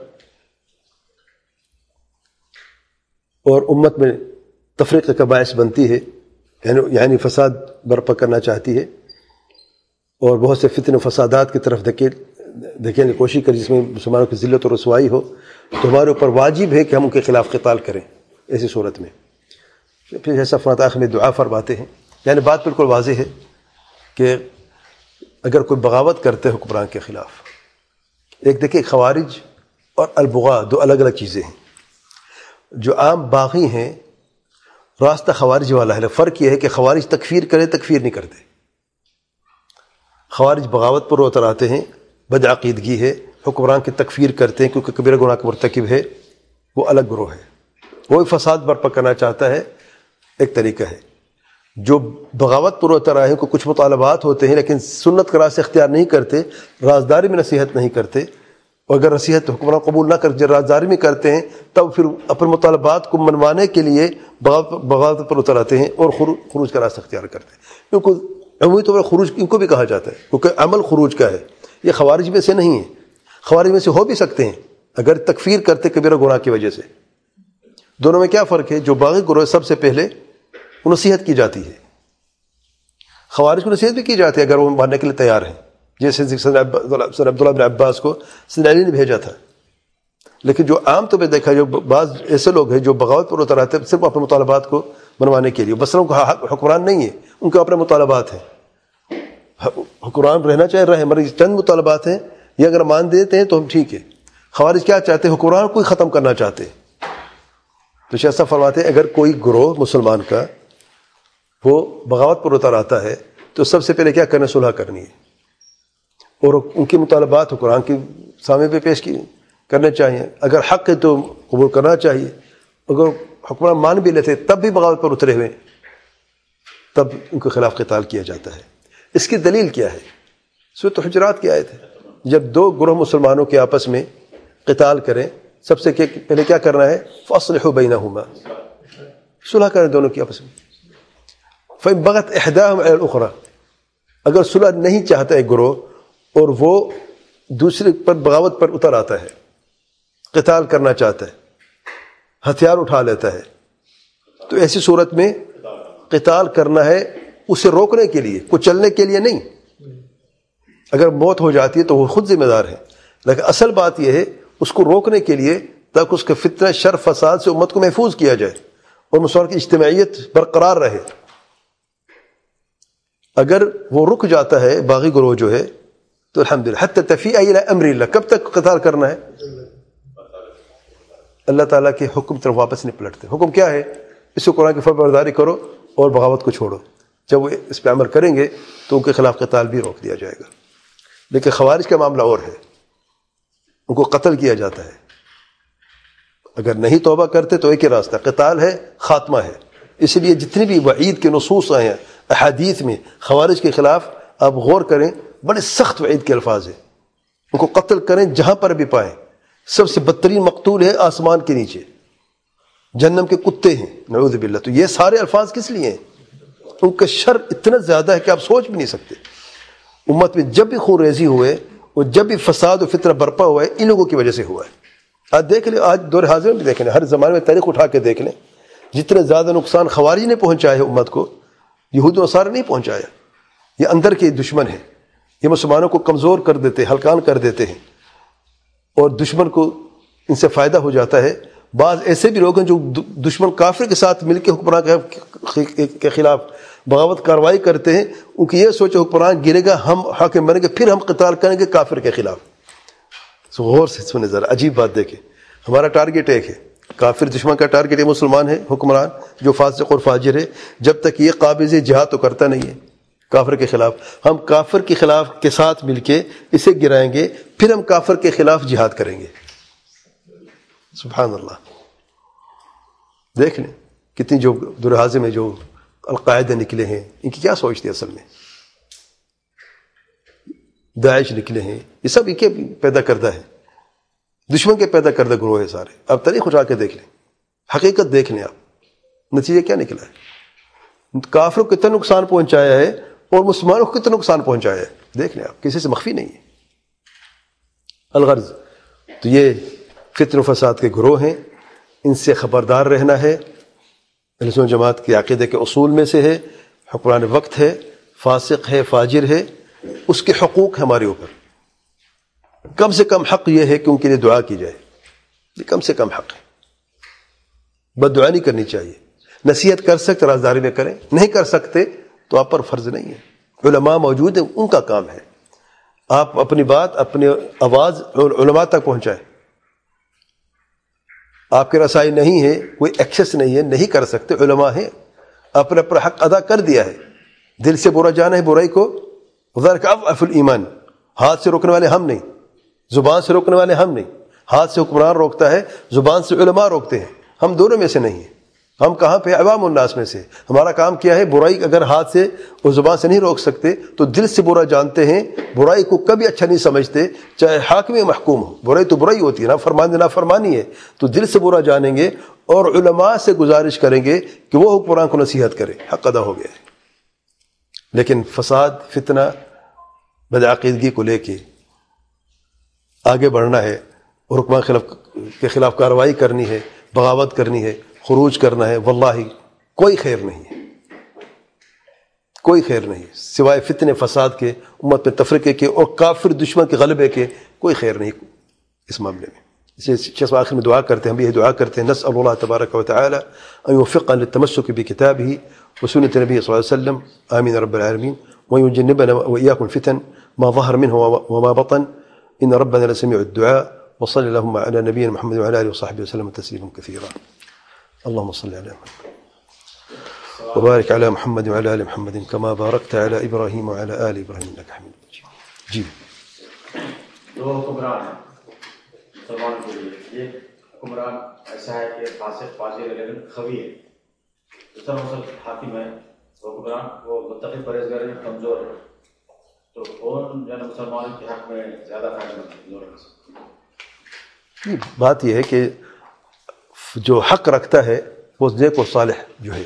اور امت میں تفریق کا باعث بنتی ہے، یعنی فساد برپا کرنا چاہتی ہے اور بہت سے فتن و فسادات کی طرف دھکیلنے کی کوشش کرے جس میں مسلمانوں کی ذلت و رسوائی ہو، تو ہمارے اوپر واجب ہے کہ ہم ان کے خلاف قتال کریں. ایسی صورت میں پھر ایسا آخر میں دعا فرماتے ہیں. یعنی بات بالکل واضح ہے کہ اگر کوئی بغاوت کرتے حکمران کے خلاف، ایک دیکھیں خوارج اور البغاء دو الگ الگ چیزیں ہیں. جو عام باغی ہیں راستہ خوارج والا ہے، فرق یہ ہے کہ خوارج تکفیر کرے، تکفیر نہیں کرتے. خوارج بغاوت پر اتر آتے ہیں، بدعقیدگی ہے، حکمران کی تکفیر کرتے ہیں کیونکہ کبیرہ گناہ کا مرتکب ہے، وہ الگ گروہ ہے. وہ فساد برپا کرنا چاہتا ہے، ایک طریقہ ہے. جو بغاوت پر اتر آئے ہیں کو کچھ مطالبات ہوتے ہیں لیکن سنت کا راستہ اختیار نہیں کرتے، رازداری میں نصیحت نہیں کرتے، اور اگر نصیحت حکمران قبول نہ کر جب رازداری میں کرتے ہیں تب پھر اپنے مطالبات کو منوانے کے لیے بغاوت پر اتر آتے ہیں اور خروج کا راستہ اختیار کرتے ہیں. کیونکہ عمومی طور پر خروج ان کو بھی کہا جاتا ہے کیونکہ عمل خروج کا ہے. یہ خوارج میں سے نہیں ہے، خوارج میں سے ہو بھی سکتے ہیں اگر تکفیر کرتے کبیرہ گناہ کی وجہ سے. دونوں میں کیا فرق ہے؟ جو باغی گروہ سب سے پہلے نصیحت کی جاتی ہے، خوارج کو نصیحت بھی کی جاتی ہے اگر وہ ماننے کے لیے تیار ہیں، جیسے سیدنا عبداللہ بن عباس کو سیدنا علی نے بھیجا تھا. لیکن جو عام طور پہ دیکھا جو بعض ایسے لوگ ہیں جو بغاوت پر اتر آتے ہیں صرف اپنے مطالبات کو منوانے کے لیے، مثلا ان کو حکمران نہیں ہے، ان کے اپنے مطالبات ہیں، حکمران رہنا چاہے رہے، مگر چند مطالبات ہیں، یہ اگر مان دیتے ہیں تو ہم ٹھیک ہے. خوارج کیا چاہتے ہیں؟ حکمران کو ہی ختم کرنا چاہتے ہیں. تو شیخ صاحب فرماتے ہیں اگر کوئی گروہ مسلمان کا وہ بغاوت پر اتر آتا ہے تو سب سے پہلے کیا کرنا؟ صلح کرنی ہے. اور ان کے مطالبات کو قرآن کے سامنے پہ پیش کرنے چاہیے. اگر حق ہے تو قبول کرنا چاہیے. اگر حکمران مان بھی لیتے تب بھی بغاوت پر اترے ہوئے تب ان کے خلاف قتال کیا جاتا ہے. اس کی دلیل کیا ہے؟ سورۃ حجرات کی آیت ہے. جب دو گروہ مسلمانوں کے آپس میں قتال کریں سب سے پہلے کیا کرنا ہے؟ فاصلحوا بینہما، صلح کریں دونوں کی آپس میں. فإن بغت إحداهم على الأخرى، اگر صلح نہیں چاہتا ایک گروہ اور وہ دوسرے پر بغاوت پر اتر آتا ہے، قتال کرنا چاہتا ہے، ہتھیار اٹھا لیتا ہے، تو ایسی صورت میں قتال کرنا ہے اسے روکنے کے لیے، کچلنے کے لیے نہیں. اگر موت ہو جاتی ہے تو وہ خود ذمہ دار ہے، لیکن اصل بات یہ ہے اس کو روکنے کے لیے تاکہ اس کے فتنہ شر فساد سے امت کو محفوظ کیا جائے اور مسلمان کی اجتماعیت برقرار رہے. اگر وہ رک جاتا ہے باغی گروہ جو ہے تو الحمدللہ. حتی تفیء الی امر اللہ، کب تک قتال کرنا ہے؟ اللہ تعالیٰ کے حکم طرف واپس نہیں پلٹتے. حکم کیا ہے؟ اس کو قرآن کی فرمانبرداری کرو اور بغاوت کو چھوڑو. جب وہ اس پہ عمل کریں گے تو ان کے خلاف قتال بھی روک دیا جائے گا. لیکن خوارج کا معاملہ اور ہے، ان کو قتل کیا جاتا ہے. اگر نہیں توبہ کرتے تو ایک ہی راستہ قتال ہے، خاتمہ ہے. اس لیے جتنی بھی وعید کے نصوص آئے ہیں احادیث میں خوارج کے خلاف آپ غور کریں، بڑے سخت وعید کے الفاظ ہیں. ان کو قتل کریں جہاں پر بھی پائیں. سب سے بدترین مقتول ہے آسمان کے نیچے، جہنم کے کتے ہیں نعوذ باللہ. تو یہ سارے الفاظ کس لیے ہیں؟ ان کا شر اتنا زیادہ ہے کہ آپ سوچ بھی نہیں سکتے. امت میں جب بھی خون ریزی ہوئے اور جب بھی فساد و فتنہ برپا ہوا ہے ان لوگوں کی وجہ سے ہوا ہے. آج دیکھ لیں، آج دور حاضر میں بھی دیکھ لیں، ہر زمانے میں تاریخ اٹھا کے دیکھ لیں، جتنے زیادہ نقصان خوارج نے پہنچایا ہے امت کو، یہود و نصارہ نہیں پہنچایا. یہ اندر کے دشمن ہیں، یہ مسلمانوں کو کمزور کر دیتے، ہلکان کر دیتے ہیں اور دشمن کو ان سے فائدہ ہو جاتا ہے. بعض ایسے بھی لوگ ہیں جو دشمن کافر کے ساتھ مل کے حکمران کے خلاف بغاوت کاروائی کرتے ہیں. ان کی یہ سوچ حکمران گرے گا ہم حاکم بنیں گے پھر ہم قتال کریں گے کافر کے خلاف. غور سے سنیں ذرا، عجیب بات دیکھیں. ہمارا ٹارگٹ ایک ہے، کافر دشمن کا ٹارگٹ یہ مسلمان ہے، حکمران جو فاسق اور فاجر ہے. جب تک یہ قابض جہاد تو کرتا نہیں ہے کافر کے خلاف، ہم کافر کے خلاف کے ساتھ مل کے اسے گرائیں گے پھر ہم کافر کے خلاف جہاد کریں گے. سبحان اللہ. دیکھ لیں کتنی جو دروازے میں جو القاعدہ نکلے ہیں، ان کی کیا سوچتے اصل میں؟ داعش نکلے ہیں، یہ سب ان کے پیدا کردہ ہے، دشمن کے پیدا کردہ گروہ ہے سارے. آپ تاریخ اٹھا کے دیکھ لیں، حقیقت دیکھ لیں آپ، نتیجہ کیا نکلا ہے. کافروں کو کتنا نقصان پہنچایا ہے اور مسلمانوں کو کتنا نقصان پہنچایا ہے، دیکھ لیں آپ، کسی سے مخفی نہیں ہے. الغرض تو یہ فتن و فساد کے گروہ ہیں، ان سے خبردار رہنا ہے. اہل سنت جماعت کے عقیدے کے اصول میں سے ہے. حکمران وقت ہے، فاسق ہے، فاجر ہے، اس کے حقوق ہے ہمارے اوپر. کم سے کم حق یہ ہے کہ ان کے لیے دعا کی جائے، یہ کم سے کم حق ہے. بد دعا نہیں کرنی چاہیے. نصیحت کر سکتے رازداری میں کریں، نہیں کر سکتے تو آپ پر فرض نہیں ہے. علماء موجود ہیں، ان کا کام ہے. آپ اپنی بات، اپنی آواز علماء تک پہنچائیں. آپ کے رسائی نہیں ہے، کوئی ایکسس نہیں ہے، نہیں کر سکتے، علماء ہیں، اپنا حق ادا کر دیا ہے. دل سے برا جانا ہے برائی کو، وذالک اضعف الایمان. ہاتھ سے روکنے والے ہم نہیں، زبان سے روکنے والے ہم نہیں. ہاتھ سے حکمران روکتا ہے، زبان سے علماء روکتے ہیں. ہم دونوں میں سے نہیں ہیں. ہم کہاں پہ؟ عوام الناس میں سے. ہمارا کام کیا ہے؟ برائی اگر ہاتھ سے اور زبان سے نہیں روک سکتے تو دل سے برا جانتے ہیں، برائی کو کبھی اچھا نہیں سمجھتے، چاہے حاکم یا محکوم ہو. برائی تو برائی ہوتی ہے، نافرمانی ہے، تو دل سے برا جانیں گے اور علماء سے گزارش کریں گے کہ وہ حکمران کو نصیحت کرے. حق ادا ہو گیا ہے. لیکن فساد، فتنہ، بدعقیدگی کو لے کے آگے بڑھنا ہے اور حکمران کے خلاف کارروائی کرنی ہے، بغاوت کرنی ہے، خروج کرنا ہے، واللہ کوئی خیر نہیں ہے، کوئی خیر نہیں سوائے فتنے فساد کے، امت میں تفرقے کے اور کافر دشمن کے غلبے کے. کوئی خیر نہیں اس معاملے میں. اسے شخص آخر میں دعا کرتے ہیں، ہم یہ دعا کرتے ہیں، نسأل اللہ تبارک و تعالی ان يوفقنا للتمسك بكتابه وسنة النبي صلى الله عليه وسلم، آمين رب العالمين، ويجنبنا وإياكم الفتن ما ظهر منه وما بطن، إن ربنا لسميع الدعاء. وصلى اللهم على نبينا محمد وعلى آله وصحبه وسلم تسليما كثيرا. اللهم صل على محمد وبارك على محمد وعلى آل محمد كما باركت على إبراهيم وعلى آل إبراهيم إنك حميد مجيد. جی دو حکمران ہیں مسلمانوں کے لیے. ایک حکمران ایسا ہے کہ فاسق فاجر ہے لیکن خوی ہے. دوسرا حاکم ہے حکمران وہ متقی پرہیزگار ہے کمزور ہے. تو کون جو ہے مسلمانوں کے حق میں زیادہ فائدہ مند ہے؟ بات یہ ہے کہ جو حق رکھتا ہے وہ نیک و صالح جو ہے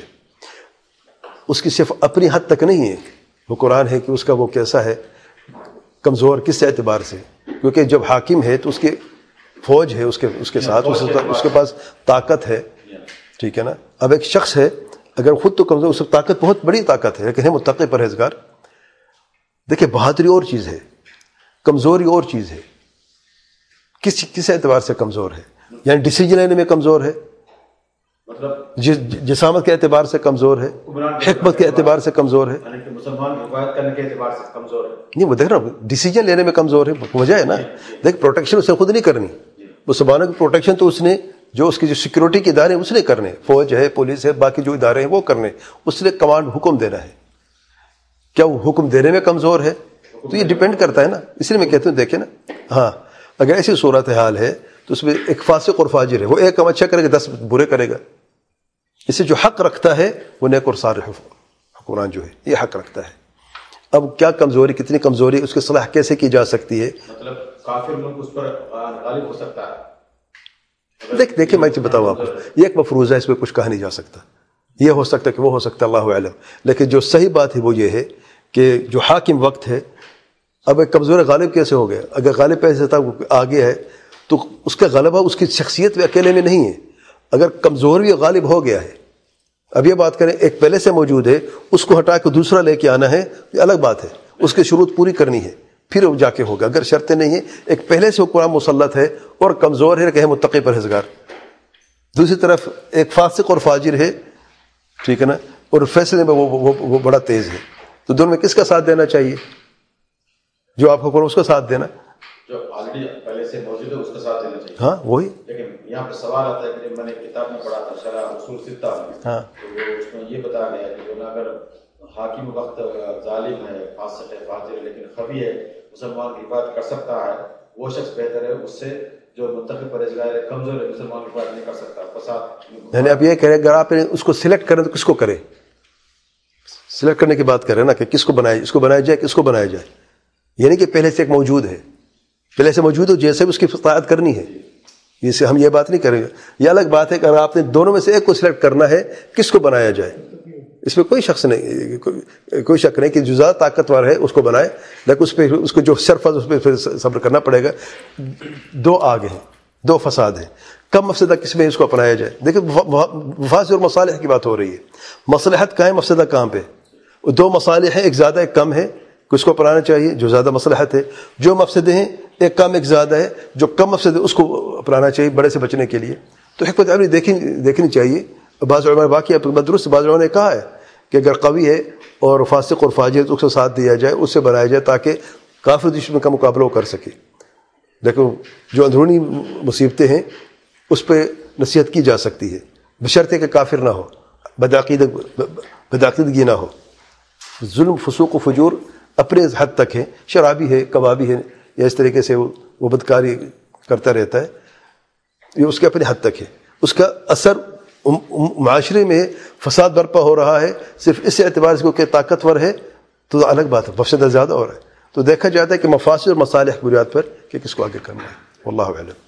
اس کی صرف اپنی حد تک نہیں ہے حکمران ہے کہ اس کا وہ کیسا ہے کمزور کس اعتبار سے, کیونکہ جب حاکم ہے تو اس کی فوج ہے اس کے ساتھ اس کے پاس طاقت ہے, ٹھیک ہے نا. اب ایک شخص ہے اگر خود تو کمزور, اس کی طاقت بہت بڑی طاقت ہے لیکن ہے متقی پرہیزگار. دیکھیں بہادری اور چیز ہے, کمزوری اور چیز ہے. کس اعتبار سے کمزور ہے؟ یعنی ڈیسیجن لینے میں کمزور ہے, مطلب جسامت کے اعتبار سے کمزور ہے, حکمت کے اعتبار سے کمزور ہے, مسلمان حفاظت کرنے کے اعتبار سے کمزور ہے. نہیں وہ دیکھ رہا ہوں ڈیسیجن لینے میں کمزور ہے, وجہ ہے نا. دیکھ پروٹیکشن اس نے خود نہیں کرنی, مسلمانوں کی پروٹیکشن تو اس نے جو اس کی جو سیکورٹی کے ادارے ہیں اس نے کرنے, فوج ہے پولیس ہے باقی جو ادارے ہیں وہ کرنے, اس نے کمانڈ حکم دینا ہے. کیا وہ حکم دینے میں کمزور ہے؟ تو یہ ڈیپینڈ کرتا ہے نا. اس لیے میں کہتا ہوں دیکھیں نا, ہاں اگر ایسی صورتحال ہے تو اس میں ایک فاسق اور فاجر ہے, وہ ایک کام اچھا کرے گا 10 برے کرے گا. اس سے جو حق رکھتا ہے وہ نیک اور صالح حکمران جو ہے یہ حق رکھتا ہے. اب کیا کمزوری, کتنی کمزوری, اس کی صلاح کیسے کی جا سکتی ہے؟ مطلب کافر ملک اس پر غالب ہو سکتا ہے. دیکھیں میں بتاؤں آپ کو, یہ ایک مفروضہ ہے, اس پہ کچھ کہا نہیں جا سکتا. یہ ہو سکتا ہے کہ وہ ہو سکتا ہے, اللہ اعلم. لیکن جو صحیح بات ہے وہ یہ ہے کہ جو حاکم وقت ہے, اب ایک کمزور غالب کیسے ہو گیا؟ اگر غالب پیسے تھا آگے ہے تو اس کا غلبہ اس کی شخصیت بھی اکیلے میں نہیں ہے. اگر کمزور بھی غالب ہو گیا ہے, اب یہ بات کریں ایک پہلے سے موجود ہے اس کو ہٹا کے دوسرا لے کے آنا ہے, یہ الگ بات ہے. اس کی شروط پوری کرنی ہے پھر وہ جا کے ہوگا. اگر شرطیں نہیں ہیں, ایک پہلے سے حکمران مسلط ہے اور کمزور ہے کہ متقی پرہیزگار, دوسری طرف ایک فاسق اور فاجر ہے, ٹھیک ہے نا, اور فیصلے میں وہ بڑا تیز ہے. تو دونوں میں کس کا ساتھ دینا چاہیے؟ جو آپ حکمران اس کا ساتھ دینا, جو آلریڈی پہلے سے موجود ہے اس کا ساتھ دینا چاہیے. ہاں وہی. لیکن یہاں پہ سوال آتا ہے کہ میں نے کتاب میں پڑھا تھا شرح اصول ستہ, ہاں تو اس میں یہ بتایا گیا کہ جو اگر حاکم وقت ظالم ہے, فاسق ہے, فاجر ہے لیکن خبی ہے, مسلمان کی حفاظت کر سکتا ہے, وہ شخص بہتر ہے اس سے جو متقی پرہیزگار ہے کمزور ہے, مسلمان کی حفاظت نہیں کر سکتا. فساد یعنی آپ یہ کہہ رہے ہیں اگر آپ اس کو سلیکٹ کریں تو کس کو کریں؟ سلیکٹ کرنے کی بات کریں نا کہ کس کو بنائے, اس کو بنایا جائے, کس کو بنایا جائے. یعنی کہ پہلے سے ایک موجود ہے, پہلے سے موجود ہو جیسے بھی اس کی اطاعت کرنی ہے. اسے ہم یہ بات نہیں کریں گے. یہ الگ بات ہے کہ اگر آپ نے دونوں میں سے ایک کو سلیکٹ کرنا ہے, کس کو بنایا جائے, اس میں کوئی شخص نہیں, کوئی شک نہیں کہ جو زیادہ طاقتور ہے اس کو بنائے, لیکن اس کو جو شرفت اس پہ پھر صبر کرنا پڑے گا. دو آگ ہیں, دو فساد ہیں, کم مفسدہ کس میں اس کو اپنایا جائے. دیکھیں مفاسد اور مصالح کی بات ہو رہی ہے. مصلحت کہاں ہے, مفسدہ کہاں پہ؟ دو مصالح ہیں, ایک زیادہ ایک کم ہے, کس کو اپنانا چاہیے؟ جو زیادہ مصلحت ہے. جو مفسدے ہیں ایک کم ایک زیادہ ہے, جو کم مفسد ہے اس کو اپنانا چاہیے بڑے سے بچنے کے لیے. تو حکمت عملی دیکھنی چاہیے. بعض علماء باقی درست بعض علماء نے کہا ہے کہ اگر قوی ہے اور فاسق اور فاجر تو اس کا ساتھ دیا جائے, اس سے بنایا جائے تاکہ کافر دشمن کا مقابلہ وہ کر سکے. لیکن جو اندرونی مصیبتیں ہیں اس پہ نصیحت کی جا سکتی ہے بشرطے کہ کافر نہ ہو, بدعقیدگی نہ ہو. ظلم فسوق و فجور اپنے حد تک ہے, شرابی ہے, کبابی ہے, یا اس طریقے سے وہ بدکاری کرتا رہتا ہے, یہ اس کے اپنے حد تک ہے. اس کا اثر معاشرے میں فساد برپا ہو رہا ہے صرف اس اعتبار سے کہ طاقتور ہے تو الگ بات ہے, مفسدہ زیادہ ہو رہا ہے. تو دیکھا جاتا ہے کہ مفاسد اور مصالح کی بنیاد پر کہ کس کو آگے کرنا ہے. واللہ اعلم.